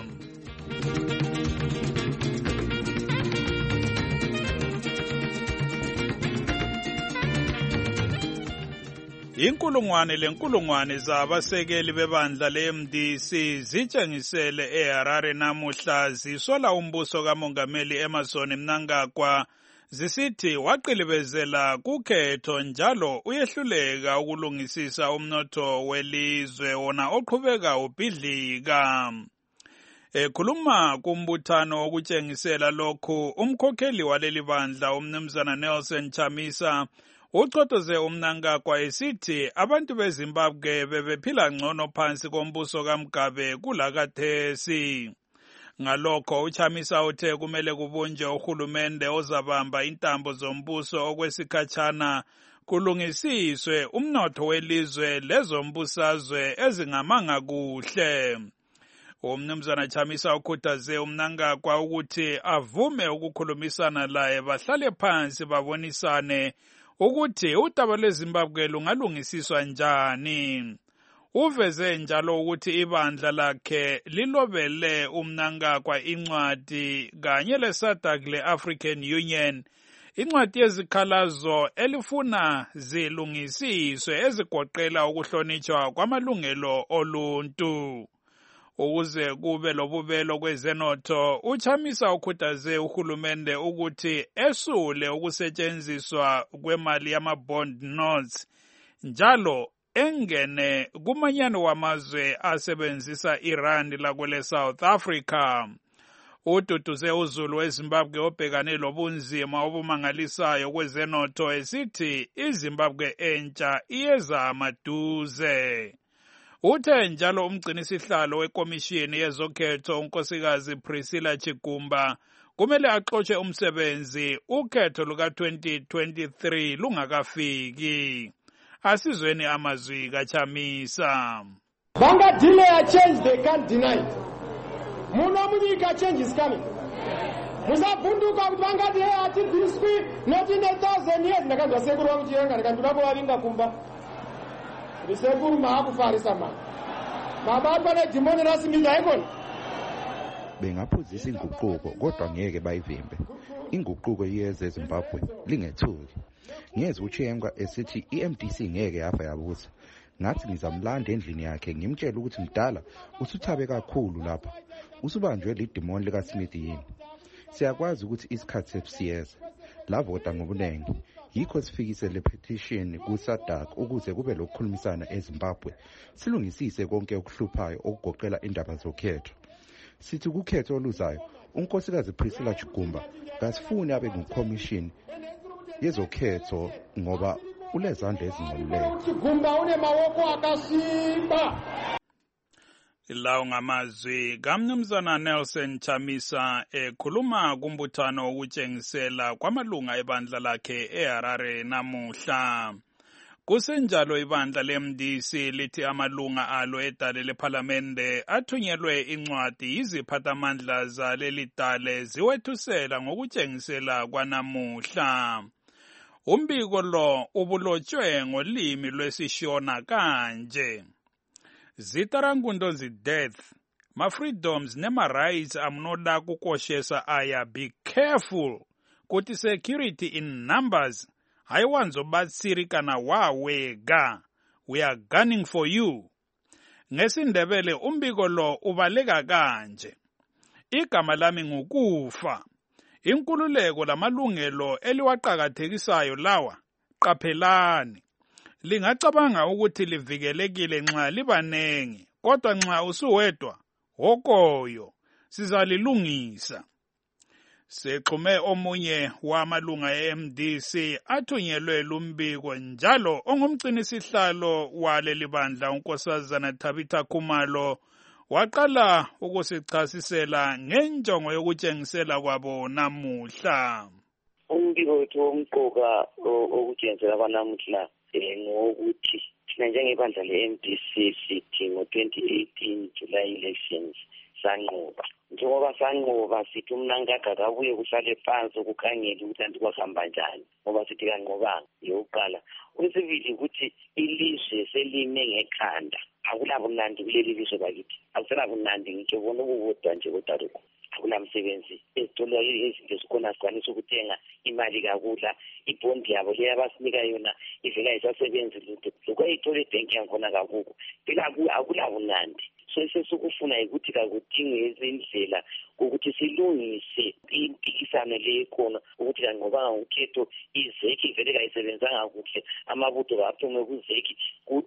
Inkulungwane zabasekeli bebandla le-MDC zitshengisele eHarare namuhla zisola umbuso kaMongameli Emmerson Mnangagwa zisithi waqilibezela kukhetho njalo uyehluleka ukulungisisa umnotho welizwe wona oqhubeka ubhidlika. Ekhuluma kumbuthano wokutshengisela lokhu, umkhokheli waleli bandla umnumzana Nelson Chamisa uchotoze uMnangagwa esithi abantu beZimbabwe bebephila ngcono phansi kombuso kaMgabe kulakathesi. Ngalokho uChamisa uthe kumele kubunjwe uhulumende ozabamba intambo zombuso okwesikhatshana kulungisiswe umnotho welizwe lezombusazwe ezingamanga kuhle. Umnumzana Chamisa ukhuthaze uMnangagwa ukuthi avume ukukhulumisana laye bahlale phansi babonisane ukuthi udaba lweZimbabwe lungalungisiswa njani. Uveze njalo ukuthi ibandla lakhe lilobele uMnangagwa incwadi kanye leSADC le-African Union, incwadi yezikhalazo elifuna zilungisiswe ezigoqela ukuhlonitshwa kwamalungelo oluntu. Ukuze kube lobubelo kwezenotho, uChamisa ukhuthaze uhulumende ukuthi esule ukusetshenziswa kwemali yama-bond notes njalo engene kumanyano wamazwe asebenzisa irandi lakwele South Africa. Ududuze uZulu weZimbabwe obhekane lobunzima obumangalisayo kwezenotho esithi iZimbabwe entsha iyeza maduze. Uthe njalo umgcinisihlalo wekomishini yezokhetho unkosikazi Priscilla Chigumba kumele axotshe umsebenzi ukhetho luka-2023 lungakafiki. Asizweni amazwi kaChamisa. Delay change, they can't deny it. Munomunyika change is coming. Musabunduka kuti vangadilay ati dziriswi not in 1,000 years. Ndakanzwa sekuru wangu chirenga ndikandurako vavinga kumba. Sekuru maakufarisa mani. Baba pane dimoni rasimisa ikona. Bengaphuzisa inguquko kodwa ngeke bayivimbe. Inguquko yeze Zimbabwe lingethuki. Ngeze uChengwa esithi iMDC ngeke yafa yabusa. Ngathi ngizamlanda endlini yakhe ngimtshela ukuthi mdala usuthabe kakhulu lapha. Usubanjwe lidimoni lika Smith yini. Siyakwazi ukuthi isikhathi sesiyeza. Lavota ngobunengi. Yikho sifikise le petition kuSADC ukuze kube lokukhulumisana eZimbabwe. Silungisise konke okuhluphayo okugoqela indaba zokhetho. Sithi kukhetho oluzayo unkosikazi Priscilla Chigumba kasifuni abe ngucommission yezokhetho ngoba ulezandla ezingcolileyo. Chigumba une mawoko akasimba. Lawo ngamazwi kaMnumzana Nelson Chamisa ekhuluma kumbuthano wokutshengisela kwamalunga ebandla lakhe eHarare namuhla. Kusenjalo ibandla leMDC lithi amalunga alo edale lephalamende athunyelwe incwadi yiziphathamandla zaleli dale ziwethusela ngokutshengisela kwanamuhla. Umbiko lo ubulotshwe ngolimi lwesiShona kanje: Zitarangundozi death, ma-freedoms nema-rights amnoda kukoshesa aya be careful kuti security in numbers hayiwanzobatsiri kana wawega, we are gunning for you. NgesiNdebele umbiko lo ubaleka kanje: igama lami ngukufa, inkululeko lamalungelo eliwaqakathekisayo lawa qaphelani. Lingacabanga ukuthi livikelekile nxa libanengi, kodwa nxa usuwedwa hokoyo sizalilungisa. Sexhume omunye wamalunga eMDC athunyelwe lumbiko njalo ongumgcinisihlalo waleli bandla unkosazana Tabitha Khumalo waqala ukusichasisela ngenjongo yokutshengisela kwabo namuhla. Umbiko wethu womqoka okutshengisela kwanamuhla ngokuthi thina njengebandla le-MDC sithi ngo-2018 July elections sanqoba. Njengoba sanqoba sithi umnankaka kabuye kuhlale phansi ukukhangela ukuthi andikwahamba njani, ngoba sithi kanqobanga yokuqala. Okwesibili ukuthi ilizwe selime ngekhanda, akulabunandi kuleli lizwe bakithi, akuselabunandi ngitsho bona ukukodwa nje kotaruko. Akulamsebenzi ezitolo izinto zikhona sikwanisa ukuthenga imali kakula, ibhondi yabo leyo abasinika yona ivela isasebenzi lutho lokwayithola ebhenki yankhona kakuko, phela akulabunandi. So esesukufuna ukuthi kakudinge izindlela ukuthi silungise impikisano le khona ukuthi kanqobanga ukhetho izeki vele kayisebenzanga kuhle, amabutho kaphume kuzeki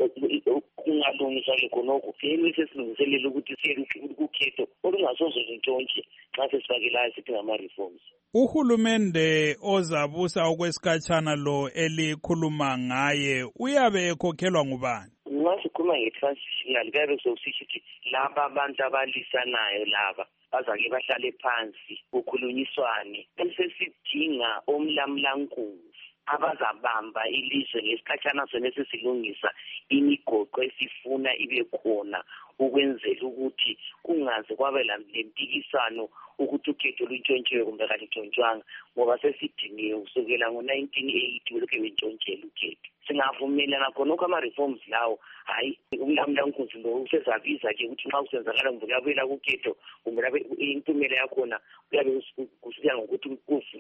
kungalungiswa ke khonokho. Yini sesilungiselela ukuthi siye ukhetho olungasoze luntshontshe xa sesifakelayo sithi ngama-reforms. Uhulumende ozabusa okwesikhatshana lo elikhuluma ngaye uyabe ekhokhelwa ngubani? Sikhuluma nge-transitional kuyabe sokusisho ukuthi laba abantu abalisanayo laba bazake bahlale phansi kukhulunyiswane, bese sidinga omlamlankulu abazabamba ilizwe ngesikhatshana sona sesilungisa imigoqo esifuna ibe khona ukwenzela ukuthi kungaze kwabe lempikisano ukuthi ukhetho luntshontshiwe kumbe kalintshontshiwanga, ngoba sesidiniwe kusukela ngo-1980 belokhu bentshontshela ukhetho. Singavumelana khonokho ama-reforms lawo, hayi umlamlankulu lo usezabiza-ke ukuthi nxa kusenzakala kumbe kuyabuyela kukhetho kumbe impumela yakhona kuyabe kusiya ngokuthi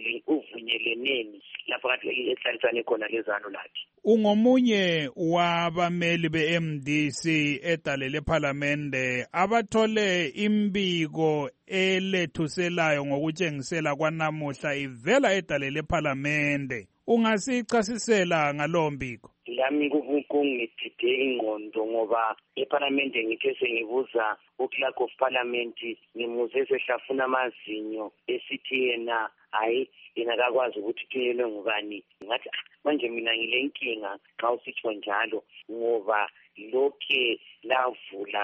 uvunyelene lapho kade ehlalisane khona lezano lathi. Ungomunye wabameli be-MDC edale lephalamende abathole imbiko elethuselayo ngokutshengisela kwanamuhla ivela edale lephalamende. Ungasichasisela ngalo mbiko? Lami kungithithe ingqondo ngoba ephalamende ngithe sengibuza uclerk of parliament ngimuze sehlafuna amazinyo esithi yena hayi yena kakwazi ukuthi thunyelwe ngubani. Ngathi manje mina ngile nkinga xa usitsho njalo ngoba lokhe lavula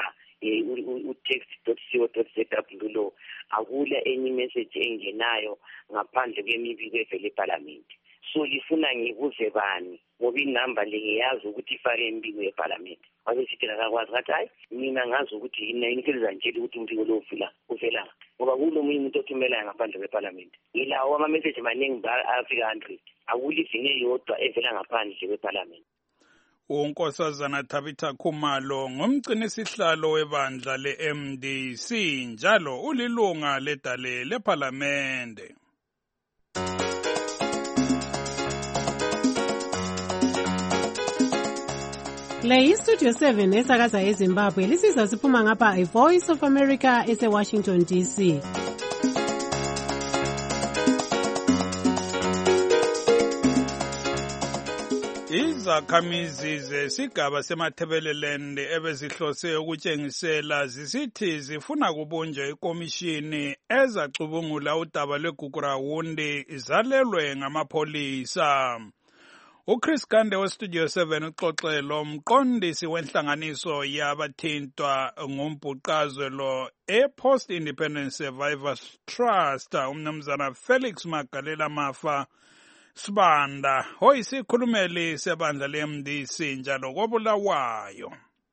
u-text.co.zw lo akula enye message engenayo ngaphandle kwemibiko evela ephalamende. So lifuna ngibuze bani ngoba inamba le ngiyazi ukuthi ifake imbiko yephalamende. Wabe sithi akakwazi ngathi hayi mina ngazi ukuthi yini inkeleza nje ukuthi umbiko lo uvela ngoba kulo munye umuntu othumelayo ngaphandle kwephalamende. Yilawo ama-message maningi afika 100, akulivinge yodwa evela ngaphandle kwephalamende. Unkosazana Tabitha Khumalo ngumgcinisihlalo webandla le-MDC njalo ulilunga ledale lephalamende. Le yiStudio 7 esakaza eZimbabwe lisiza siphuma ngapha iVoice of America ese-Washington DC. Izakhamizi zesigaba seMatabeleland ebezihlose ukutshengisela zisithi zifuna kubunjwa ikomishini ezacubungula udaba lweGugurawundi izalelwe ngamapholisa. uChris Gande weStudio 7 uxoxelo mqondisi wenhlanganiso yabathintwa ngombhuqazwe lo ePost Independent Survivors Trust umnumzana Felix Magalela Mafa Sibanda oyisikhulumeli sebandla leMDC njalo koBulawayo.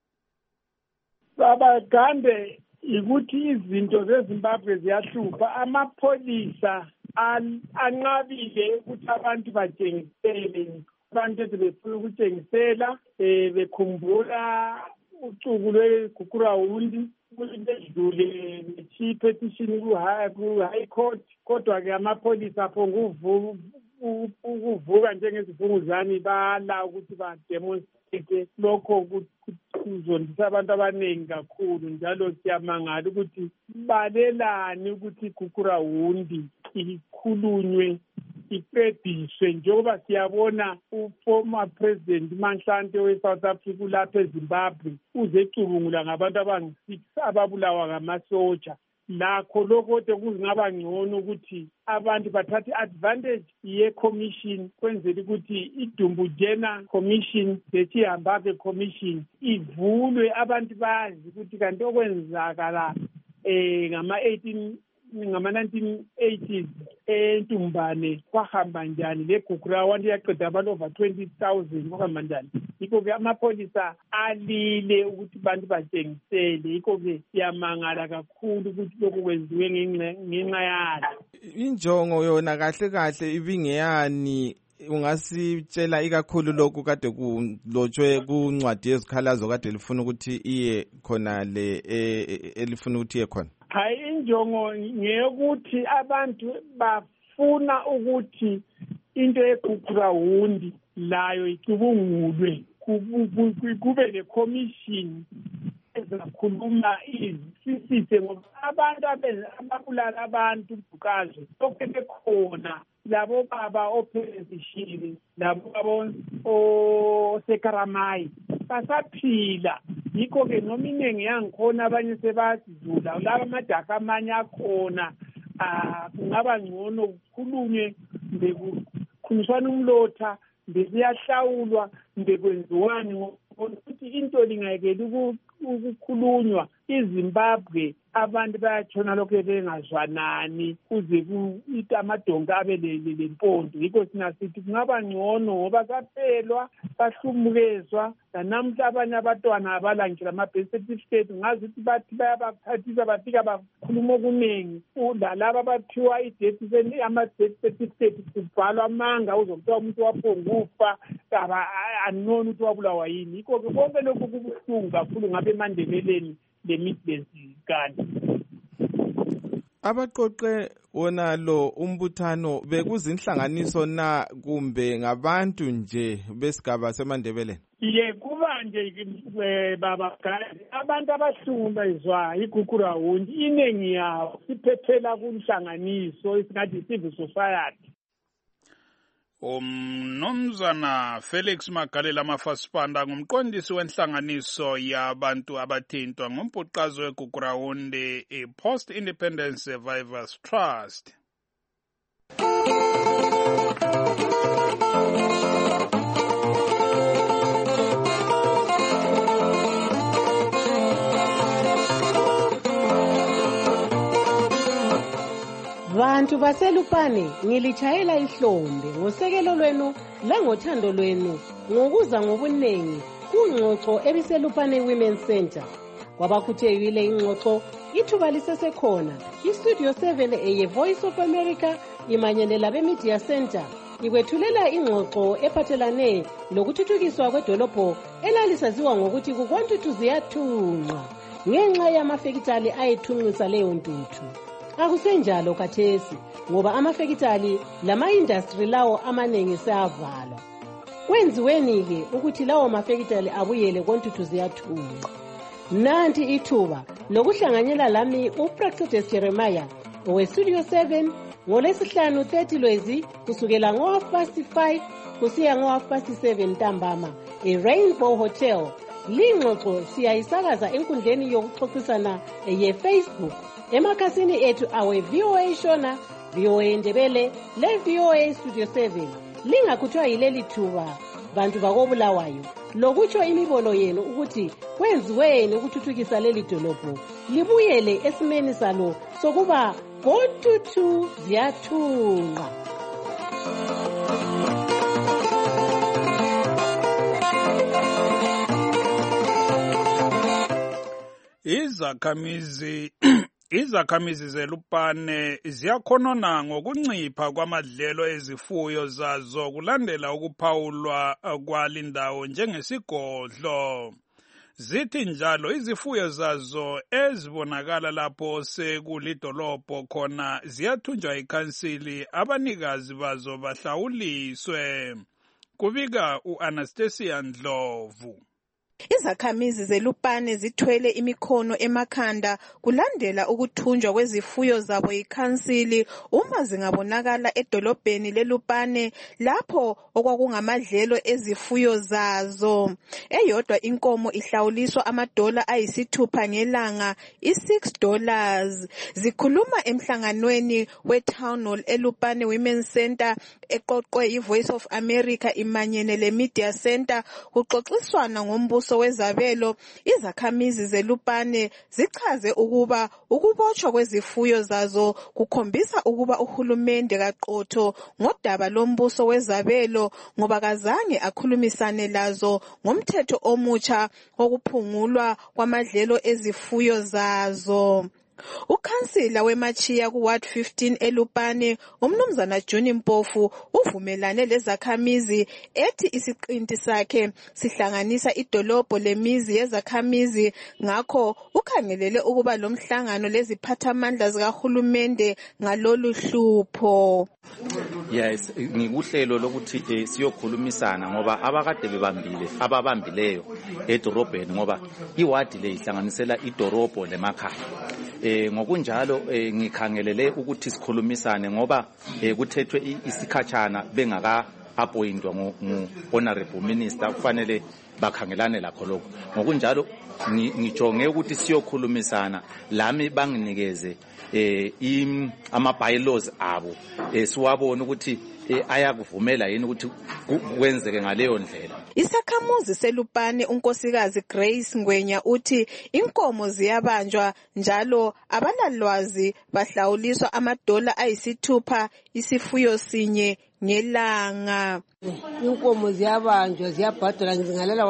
Baba Gande ukuthi izinto zeZimbabwe ziyahlupha, amapholisa anqabile ukuthi abantu batshengisele, abantu befuna ukutshengisela bekhumbula ucuku lweGukurawundi bedlule petition ku-high court, kodwa-ke amapholisa ukuvuka njengezivunguzane bala ukuthi bademonstrate lokho kuzondisa abantu abaningi kakhulu. Njalo siyamangala ukuthi balelani ukuthi iGukurawundi ikhulunywe iqediswe, njengoba siyabona uformer president Mahlangu we-South Africa lapha eZimbabwe uzecubungula ngabantu abangu-6 ababulawa ngamasotsha. Lakho lokho kungaba ngcono ukuthi abantu bathathe advantage ye-commission kwenzela ukuthi iDumbujena commission lechihambake commission ivulwe, abantu bazi ukuthi kanti okwenzakala ngama-1980s eNtumbane kwahamba njani, leGukurawundi yaqeda abantu over 20,000 kwahamba njani. Yikho-ke amapholisa alile ukuthi abantu batshengisele. Yikho-ke siyamangala kakhulu ukuthi lokhu kwenziwe ngenxa yalo. Injongo yona kahle kahle ibingeyani? Ungasitshela ikakhulu lokhu kade kulotshwe kuncwadi yezikhalazo kade lifuna ukuthi iye khona le elifuna ukuthi iye khona? Hayi, injongo ngeyokuthi abantu bafuna ukuthi into yeGukurawundi layo icubungulwe, kube le-commission ezakhuluma izisise, ngoba abantu ababulala abantu bhuqazwe lokhu bekhona, labo baba oPhezishini, labo baba oSekaramayi basaphila. Yikho-ke noma iningi yangikhona abanye sebazidlula, laba amadaka amanye akhona, kungaba ngcono kukhulunywe, bekukhunyiswana umlotha, bekuyahlawulwa, bekwenziwani, ngokuthi into lingayekeli ukukhulunywa. iZimbabwe abantu bayatshona lokho bengazwanani kuze amadonga abe lempondo. Yikho sina sithi kungaba ngcono ngoba saphelwa, bahlumukezwa, namhla abanye abantwana abalanjela ama-birth certificate. Ngazi ukuthi bathi bayabaphathisa bafika bakhuluma okuningi, lalaba abaphiwa ama-birth certificate kubhalwa amanga uzokuthiwa umuntu waphongufa anoni ukuthi wabulawa yini. Yikho-ke konke lokhu kubuhlungu kakhulu ngabe emandemeleni le-Midlands kanti abaqoqe wona lo umbuthano bekuzinhlanganiso na kumbe ngabantu nje besigaba seMandebeleni? Ye kuba nje baba Gande, abantu abahlukumezwa iGukurawundi iningi yawo siphephela kunhlanganiso esingathi civil society. Umnumzana Felix Magalela Mafa Sibanda ngumqondisi wenhlanganiso yabantu abathintwa ngombhuqazwe weGukurawundi iPost Independent Survivors Trust. Vantu baselupane ngilitshayela ihlombe ngosekelo lwenu langothando lwenu ngokuza ngobunengi kungxoxo ebiselupane Women's Center. Kwabakhuthekile ingxoxo ithuba lisesekhona. iStudio 7 ye-Voice of America imanyene labe-Media Center ikwethulela ingxoxo ephathelane lokuthuthukiswa kwedolobho elalisaziwa ngokuthi kukwantuthu ziyathunqa ngenxa yamafekitali ayethunqisa leyo ntuthu. Akusenjalo kathesi ngoba amafekitali lama-industry lawo amanengi seyavalwa. Kwenziweni-ke ukuthi lawo mafekitali abuyele kontuthu ziyathunqa. Nanti ithuba lokuhlanganyela lami uPractice Jeremiah oweStudio 7 ngoLwesihlanu 30 Lwezi kusukela ngo-5:30 kusiya ngo-7:30 ntambama eRainbow Hotel. Lingxoxo siyayisakaza enkundleni yokuxoxisana ye-Facebook emakhasini ethu awe VOA Shona, VOA Ndebele le VOA Studio 7. lingakhuthwa yileli thuba bantu bakobulawayo lokutsho imibono yenu ukuthi kwenziweni ukuthuthukisa leli dolobho libuyele esimeni salo sokuba go-to ziyathunqa. Izakhamizi zeLupane ziyakhonona ngokuncipha kwamadlelo ezifuyo zazo kulandela ukuphawulwa kwalindawo njengesigodlo. Zithi njalo izifuyo zazo ezibonakala lapho sekulidolobho khona ziyathunjwa ikhansili, abanikazi bazo bahlawuliswe. Kubika u-Anastasia Ndlovu. Izakhamizi zeLupane zithwele imikhono emakhanda kulandela ukuthunjwa kwezifuyo zabo yikhansili uma zingabonakala edolobheni leLupane lapho okwakungamadlelo ezifuyo zazo. Eyodwa inkomo ihlawuliswa $6 ngelanga, $6. Zikhuluma emhlanganweni weTown Hall eLupane Women's Center eqoqwe iVoice of America imanyene leMedia Center kuxoxiswana ngombuso wezabelo. Izakhamizi zeLupane zichaze ukuba ukubotshwa kwezifuyo zazo kukhombisa ukuba uhulumende kaqotho ngodaba lombuso wezabelo ngoba kazange akhulumisane lazo ngomthetho omutsha wokuphungulwa kwamadlelo ezifuyo zazo. Ukhansila weMachiya kuWard 15 eLupane, umnumzana Juni Mpofu, uvumelane lezakhamizi ethi isiqinti sakhe sihlanganisa idolobho lemizi yezakhamizi, ngakho ukhangelele ukuba lo mhlangano leziphathamandla zikahulumende ngalolu hlupho. Yes, ngikuhlelo lokuthi siyokhulumisana ngoba abakade ababambileyo edorobheni ngoba iwadi le ihlanganisela idorobho lemakhaya. Ngokunjalo ngikhangelele ukuthi sikhulumisane ngoba kuthethwe isikhatshana bengaka appointwa ngu-honorable minister, kufanele bakhangelane lakho lokho. Ngokunjalo ngijonge ukuthi siyokhulumisana lami banginikeze ama-bylaws abo siwabone ukuthi ayakuvumela yini ukuthi kwenzeke ngaleyo ndlela. Isakhamuzi seLupane unkosikazi Grace Ngwenya uthi inkomo ziyabanjwa njalo abalalwazi bahlawuliswa $6 isifuyo sinye ngelanga. Inkomo ziyabanjwa ziyabhadala ngizingalela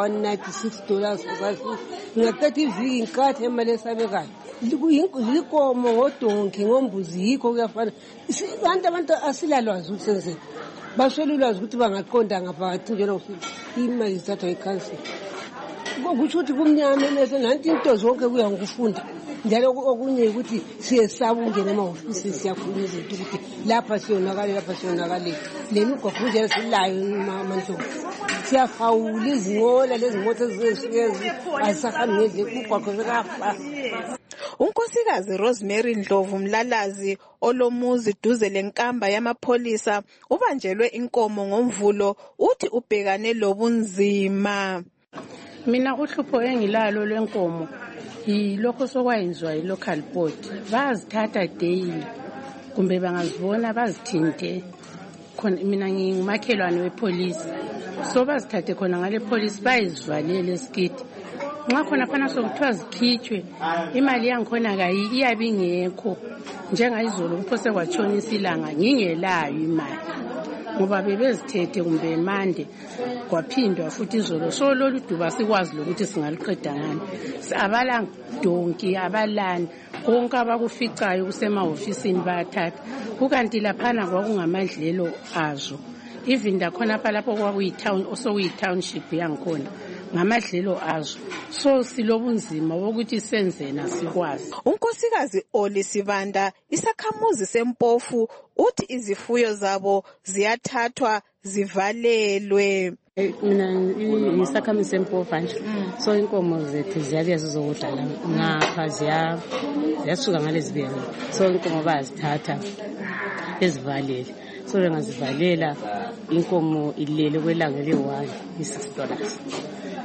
$196 ngingathatha iviki ngikathe imali esabekayo. Inkomo ngodonki ngombuzi yikho kuyafana. Abantu asilalwazi ukuthi senzeni. Baswele ulwazi ukuthi bangaqonda ngaphakathi njalo imali zithathwa ikhansili. Kusho ukuthi kumnyama emeso nanti into zonke kuya ngokufunda. Njalo okunye ukuthi siyesaba ungena emahofisi siyakhuluma izinto ukuthi lapha siyonakale. Leni ugwaqo nje silayo manje. Siyafawula izinqola lezi moto ezisuke azisahambi ngendlela ugwaqo sekafa. Unkosikazi Rosemary Ndlovu Mlalazi olomuzi duze lenkamba yamapholisa ubanjelwe inkomo ngomvulo uthi ubhekane lobunzima. Mina uhlupho engilalo lwenkomo yilokho sokwayenziwa yi-local board. Bazithatha daily kumbe bangazibona bazithinte. Khona mina ngingumakhelwane wepolisi. So bazithathe khona ngale police bayizivalele esikiti. Nxa khona phana sokuthiwa zikhitshwe imali yangikhona iyabe ingekho njengayizolo kuphose kwatshonisa ilanga ngingelayo imali ngoba bebezithethe kumbe mande kwaphindwa futhi izolo. So lolu duba sikwazi lokuthi singaliqeda ngani. Abala donki abalani konke abakuficayo kusemahofisini bayathatha. Kukanti laphana kwakungamadlelo azo. Even dakhona pha lapho kwakuyitown osokuyi-township yangikhona ngamadlelo azo. So silobunzima wokuthi senzena sikwazi. Unkosikazi Oli Sibanda isakhamuzi sempofu uthi izifuyo zabo ziyathathwa zivalelwe. Mina ngisakhamuzi sempofu nje. So inkomo zethu ziyabuya zizokudlala ngapha ziyasuka ngalezibili. So inkomo bazithatha ezivalele. So bengazivalela inkomo ilele kwelanga le-1 $6.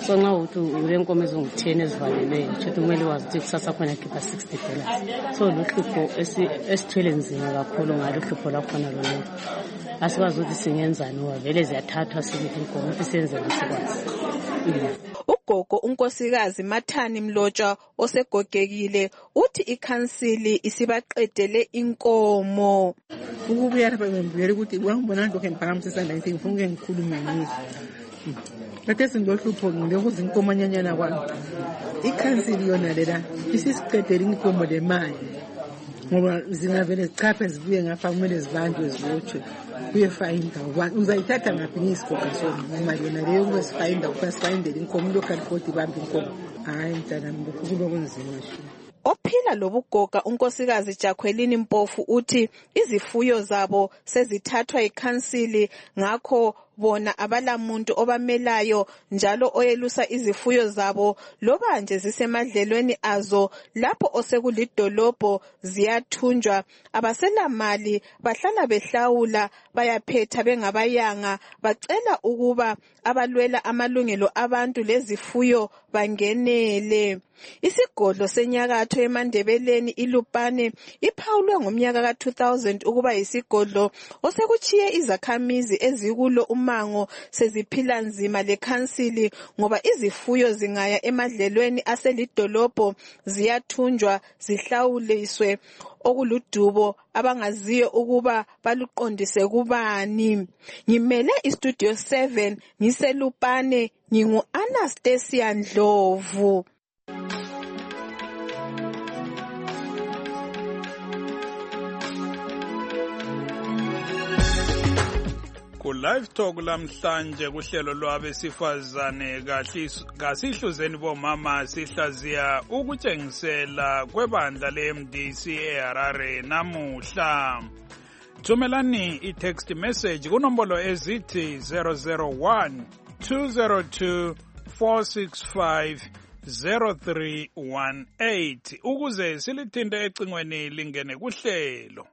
So nxa uthi ulenkomo ezongu-10 ezivalelweyo kusho ukuthi kumele wazi ukuthi kusasa khona khipha $60. So luhlupho esithwele nzima kakhulu ngalo uhlupho lakhona lolo. Asikwazi ukuthi singenzani ngoba vele ziyathathwa sibili inkomo ukuthi senzele sikwazi. Ugogo unkosikazi Mathani Mlotshwa osegogekile uthi ikhansili isibaqedele inkomo. Ukubuya lapha ngibuyela ukuthi wangibona lokho engiphakamisa la into ngifuna ukuthi ngikhulume ngizo. Bathe singohlupho ngilekuza inkomo nyanyana kwami. Ikhansili yona lela isisiqedele inkomo lemali. Ngoba zingavele zichaphe zibuye ngapha kumele zibanjwe zibotshwe. Kuyefayinda uzayithatha ngaphi ngisigoga sona imali yona leyo kubesifayinda kubesifayindela inkomo local court ibambe inkomo. Hayi mntanami lokhu kunzima sho. Ophila lobugoga unkosikazi Jakhwelini Mpofu uthi izifuyo zabo sezithathwa ikhansili ngakho bona abalamuntu obamelayo njalo oyelusa izifuyo zabo loba nje zisemadlelweni azo lapho osekulidolobho ziyathunjwa abaselamali bahlala behlawula bayaphetha bengabayanga bacela ukuba abalwela amalungelo abantu lezifuyo bangenele. Isigodlo senyakatho eMandebeleni iLupane iphawulwe ngomnyaka ka-2000 ukuba yisigodlo osekuchiye izakhamizi ezikulo umango seziphila nzima lekhansili ngoba izifuyo zingaya emadlelweni aselidolobho ziyathunjwa zihlawuliswe okuludubo abangaziyo ukuba baluqondise kubani. Ngimele iStudio 7 ngiseLupane ngingu Anastasia Ndlovu. Live Talk lamhlanje kuhlelo lwabesifazane kasihluzeni bomama sihlaziya ukutshengisela kwebandla leMDC eHarare namuhla. Thumelani i-text message kunombolo ezithi 001 202 465 0318 ukuze silithinte ecingweni lingene kuhlelo.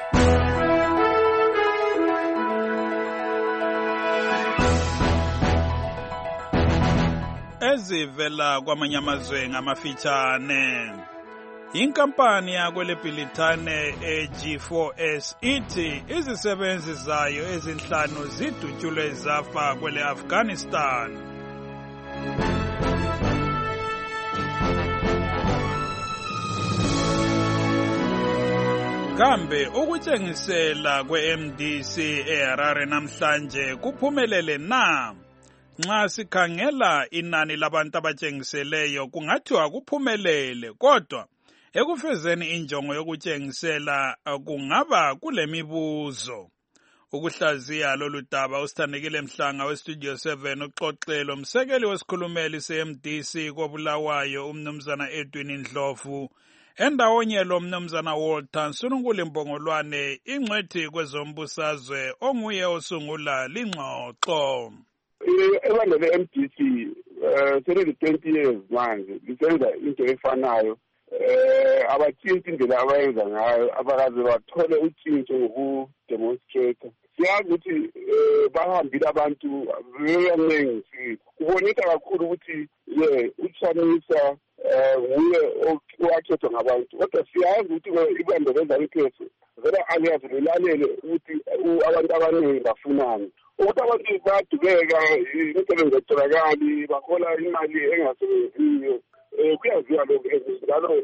Ezivela kwamanye amazwe ngamafitshane. Inkampani yakweleBilitane eG4S ithi izisebenzi zayo ezinhlanu zidutyulwe zafa kwele Afghanistan. Kambe ukutshengisela kweMDC eHarare namhlanje kuphumelele na? Nxa sikhangela inani labantu abatshengiseleyo kungathiwa kuphumelele kodwa ekufezeni injongo yokutshengisela kungaba kulemibuzo. Ukuhlaziya lolu daba usithandekile Mhlanga weStudio 7 uxoxelo umsekeli wesikhulumeli seMDC koBulawayo umnumzana Edwin Ndlovu endawonye lo mnumzana Walter Nsununkulu Mbongolwane ingcwethi kwezombusazwe onguye osungula lingxoxo. Ebandla le-MDC seleli 20 years manje lisenza into efanayo abathinta indlela abayenza ngayo abakaze bathole utshintsho ngokudemonstrate. Siyazi ukuthi bahambile abantu bebanengi kuboneka kakhulu ukuthi uChamisa nguye owakhethwa ngabantu kodwa siyazi ukuthi ibandla lezanikeso vele aliyazi lilalele ukuthi abantu abaningi bafunani. Ukuthi abantu badubeka imisebenzi etholakali bahola imali engasebenziyo kuyaziwa lokho njalo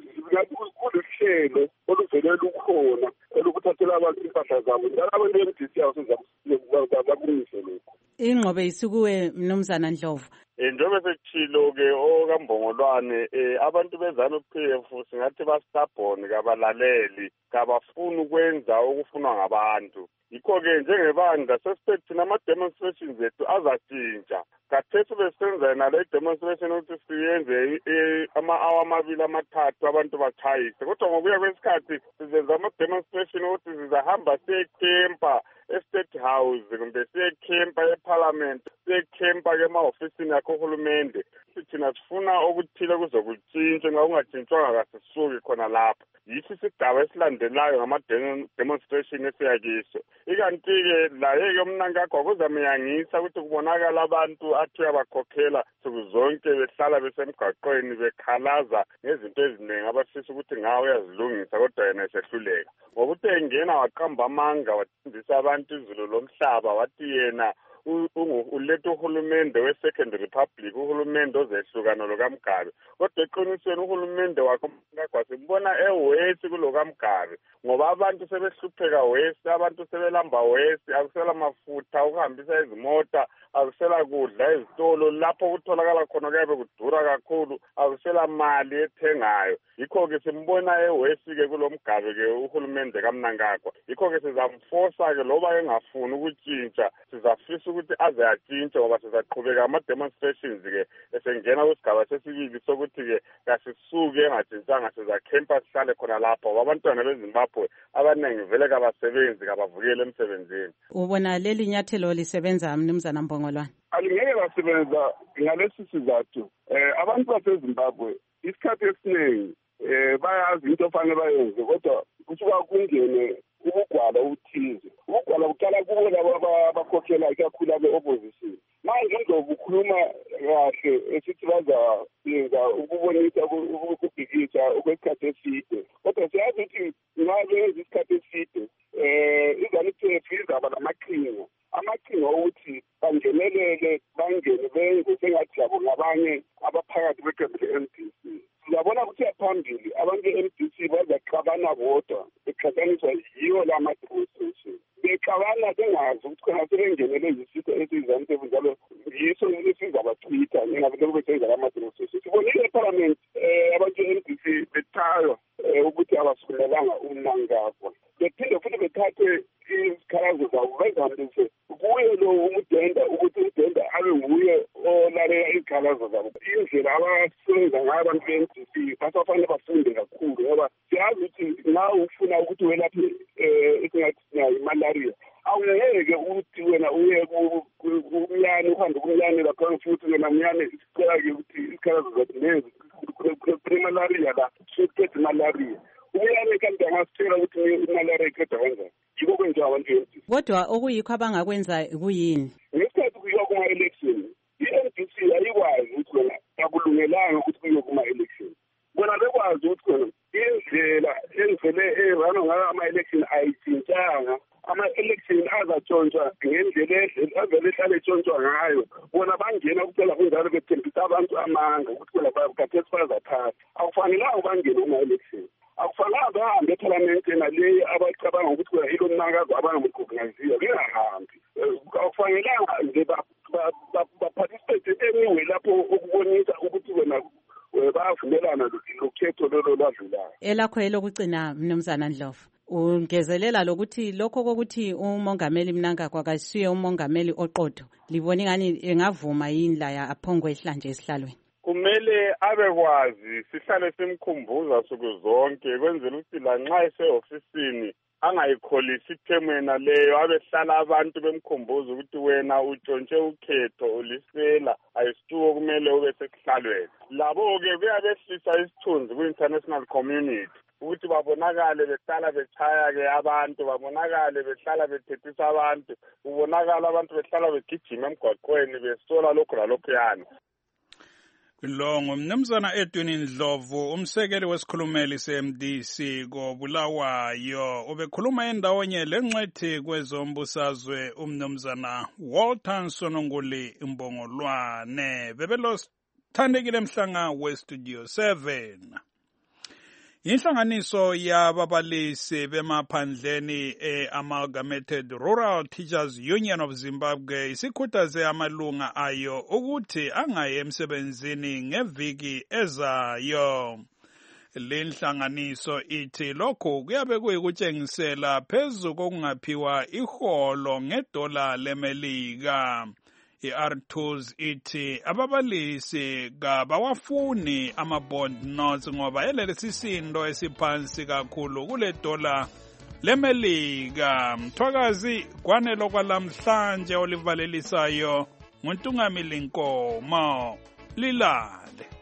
kuluhlelo oluvele lukhona olukuthathela abantu impahla zabo njalo abantu beMDC bakumise lokho. Ingqobe isikuwe mnumzana Ndlovu. Njengoba sekuthilo-ke okambongolwane abantu beZANU-PF singathi bastabhoni kabalaleli kabafuni ukwenza okufunwa ngabantu. Yikho-ke njengebandla sesithi thina ama-demonstrations ethu azatshintsha. Khathesi besenza nale demonstration ukuthi siyenze ama-hour amabili amathathu abantu bachayise. Kodwa ngokuya kwesikhathi sizenza ama-demonstration ukuthi sizahamba siyekhempa e-State House kumbe siyekhempa eParliament siyekhempa-ke ema-ofisini yakho uhulumende. Thina sifuna okuthile kuzokutshintsha nxa kungatshintshwanga kasisuki khona lapha. yiso isigaba esilandelayo ngama-demonstration esiyakiso. Ikanti-ke laye-ke umnankagwa kuzamyangisa ukuthi kubonakala abantu athi uyabakhokhela nsuku zonke behlala besemgwaqweni bekhalaza ngezinto eziningi abafisa ukuthi ngawe uyazilungisa kodwa yena esehluleka. Ngokuthi engena waqamba amanga wathindisa abantu izulu lomhlaba wathi yena uletha uhulumende we-Second Republic, uhulumende ozehlukana lokaMgabe. Kodwa eqinisweni uhulumende wakho simbona ewesi kulokaMgabe ngoba abantu sebehlupheka wesi, abantu sebelamba wesi, akusela mafutha ukuhambisa izimota, akusela kudla ezitolo, lapho kutholakala khona kuyabe kudura kakhulu, akusela mali ethengayo. Yikho-ke simbona ewesi-ke kuloMgabe-ke uhulumende kaMnangagwa. Yikho-ke sizamfosa-ke loba engafuni ukutshintsha, sizafisa ukuthi aze atshintshe ngoba sizaqhubeka ama-demonstrations-ke esengena kwisigaba sesibili sokuthi-ke kasisuke engatshintshanga sizakhempa sihlale khona lapho ngoba abantwana beZimbabwe abaningi vele kabasebenzi kabavukeli emsebenzini. Ubona leli nyathelo lisebenza Mnumzana Mbongolwane? Alingeke lasebenza ngalesi sizathu. Abantu baseZimbabwe isikhathi esiningi bayazi into ofanele bayenze kodwa kusuka kungene ukugwala uthize. Ukugwala kuqala kubo labo abakhokhela ikakhulu abe-opposition. Manje uNdlovu ukhuluma kahle esithi bazayenza ukubonisa ukubhikisha okwesikhathi eside. Kodwa siyazi ukuthi ngabe isikhathi eside izaniphefu izaba namaqhinga. Amaqhinga ukuthi bangenelele bangene benze sengathi yabo ngabanye abaphakathi beqembu le-MDC. Siyabona ukuthi phambili abantu be-MDC bazaxabana bodwa beqhathaniswa yiyo la ma-demonstration. Bexabana bengazi ukuthi khona sebengenele izisitho esizantefu njalo yiso esizabachitha njengabe besenza lama-demonstration. Sibonile eParliament abantu be-MDC bethaywa ukuthi abasukulelanga uMnangagwa. Bephinde futhi bethathe izikhalazo zabo bezihambise kuye lo uMudenda ukuthi uMudenda abe nguye olalela izikhalazo zabo. Indlela abasebenza ngayo abantu be-MDC basafanele bafunde kakhulu ngoba siyazi ukuthi nxa ufuna ukuthi welaphe esingathi imalaria awungeke ukuthi wena uye kumyane uhambe kumyane lapho futhi wena myane isicela-ke ukuthi izikhalazo zathi lezi primalaria la suqeda imalaria. Umyane kanti angasitshela ukuthi imalaria iqeda kanjani. Yiko kwenziwa abantu be-MDC. Kodwa okuyikho abangakwenza kuyini? Ngesikhathi kuyiwa kuma-election i-MDC ayikwazi ukuthi wena akulungelanga ukuthi kuyiwe kuma-election. Bona bekwazi ukuthi khona indlela engivele erana ngayo ama-election ayitshintshanga. Ama-election azatshontshwa ngendlela avele ehlale etshontshwa ngayo. Bona bangena kuphela kunjalo bethembisa abantu amanga ukuthi bona bakhathesi bazathatha. Akufanelanga bangene kuma-election. Akufanelanga bahambe eParliament nale abacabanga ukuthi wena ilo Mnangagwa abangamqoqangaziyo lingahambi. Akufanelanga nje baparticipate anyway lapho ukubonisa ukuthi wena bayavumelana lokhetho lolo lwadlulayo. Elakho elokugcina Mnumzana Ndlovu ungezelela lokuthi lokho kokuthi umongameli Mnangagwa akasiye umongameli oqotho libona ngani engavuma yini la aphongwe ihlanje esihlalweni. Kumele abekwazi sihlale simkhumbuza suku zonke kwenzela ukuthi la nxa ese-ofisini angayikholisi ithemena leyo abehlala abantu bemkhumbuza ukuthi wena utshontshe ukhetho ulisela ayisituko kumele ube sekuhlalweni. Labo-ke kuyabehlisa isithunzi ku-international community ukuthi babonakale behlala bechaya-ke abantu, babonakale behlala bethethisa abantu, kubonakala abantu behlala begijima emgwaqweni besola lokhu nalokhuyana. Lo ngumnumzana Edwin Ndlovu, umsekeli wesikhulumeli se-MDC koBulawayo, ubekhuluma endawonye lengcwethi kwezombusazwe umnumzana Walter Nsononguli Mbongolwane. Bebelosithandekile mhlanga we-Studio 7. Inhlanganiso yababalisi bemaphandleni Amalgamated Rural Teachers Union of Zimbabwe isikhuthaze amalunga ayo ukuthi angaye emsebenzini ngeviki ezayo. Lenhlanganiso ithi lokho kuyabe kuyikutshengisela phezu kokungaphiwa iholo ngedola leMelika. I-R2s ithi ababalisi kabawafuni ama-bond notes ngoba elesisindo esiphansi kakhulu kule dola leMelika. Mthwakazi kwanelo kwalamhlanje olivalelisayo nguNtungamili Nkomo. Lilale.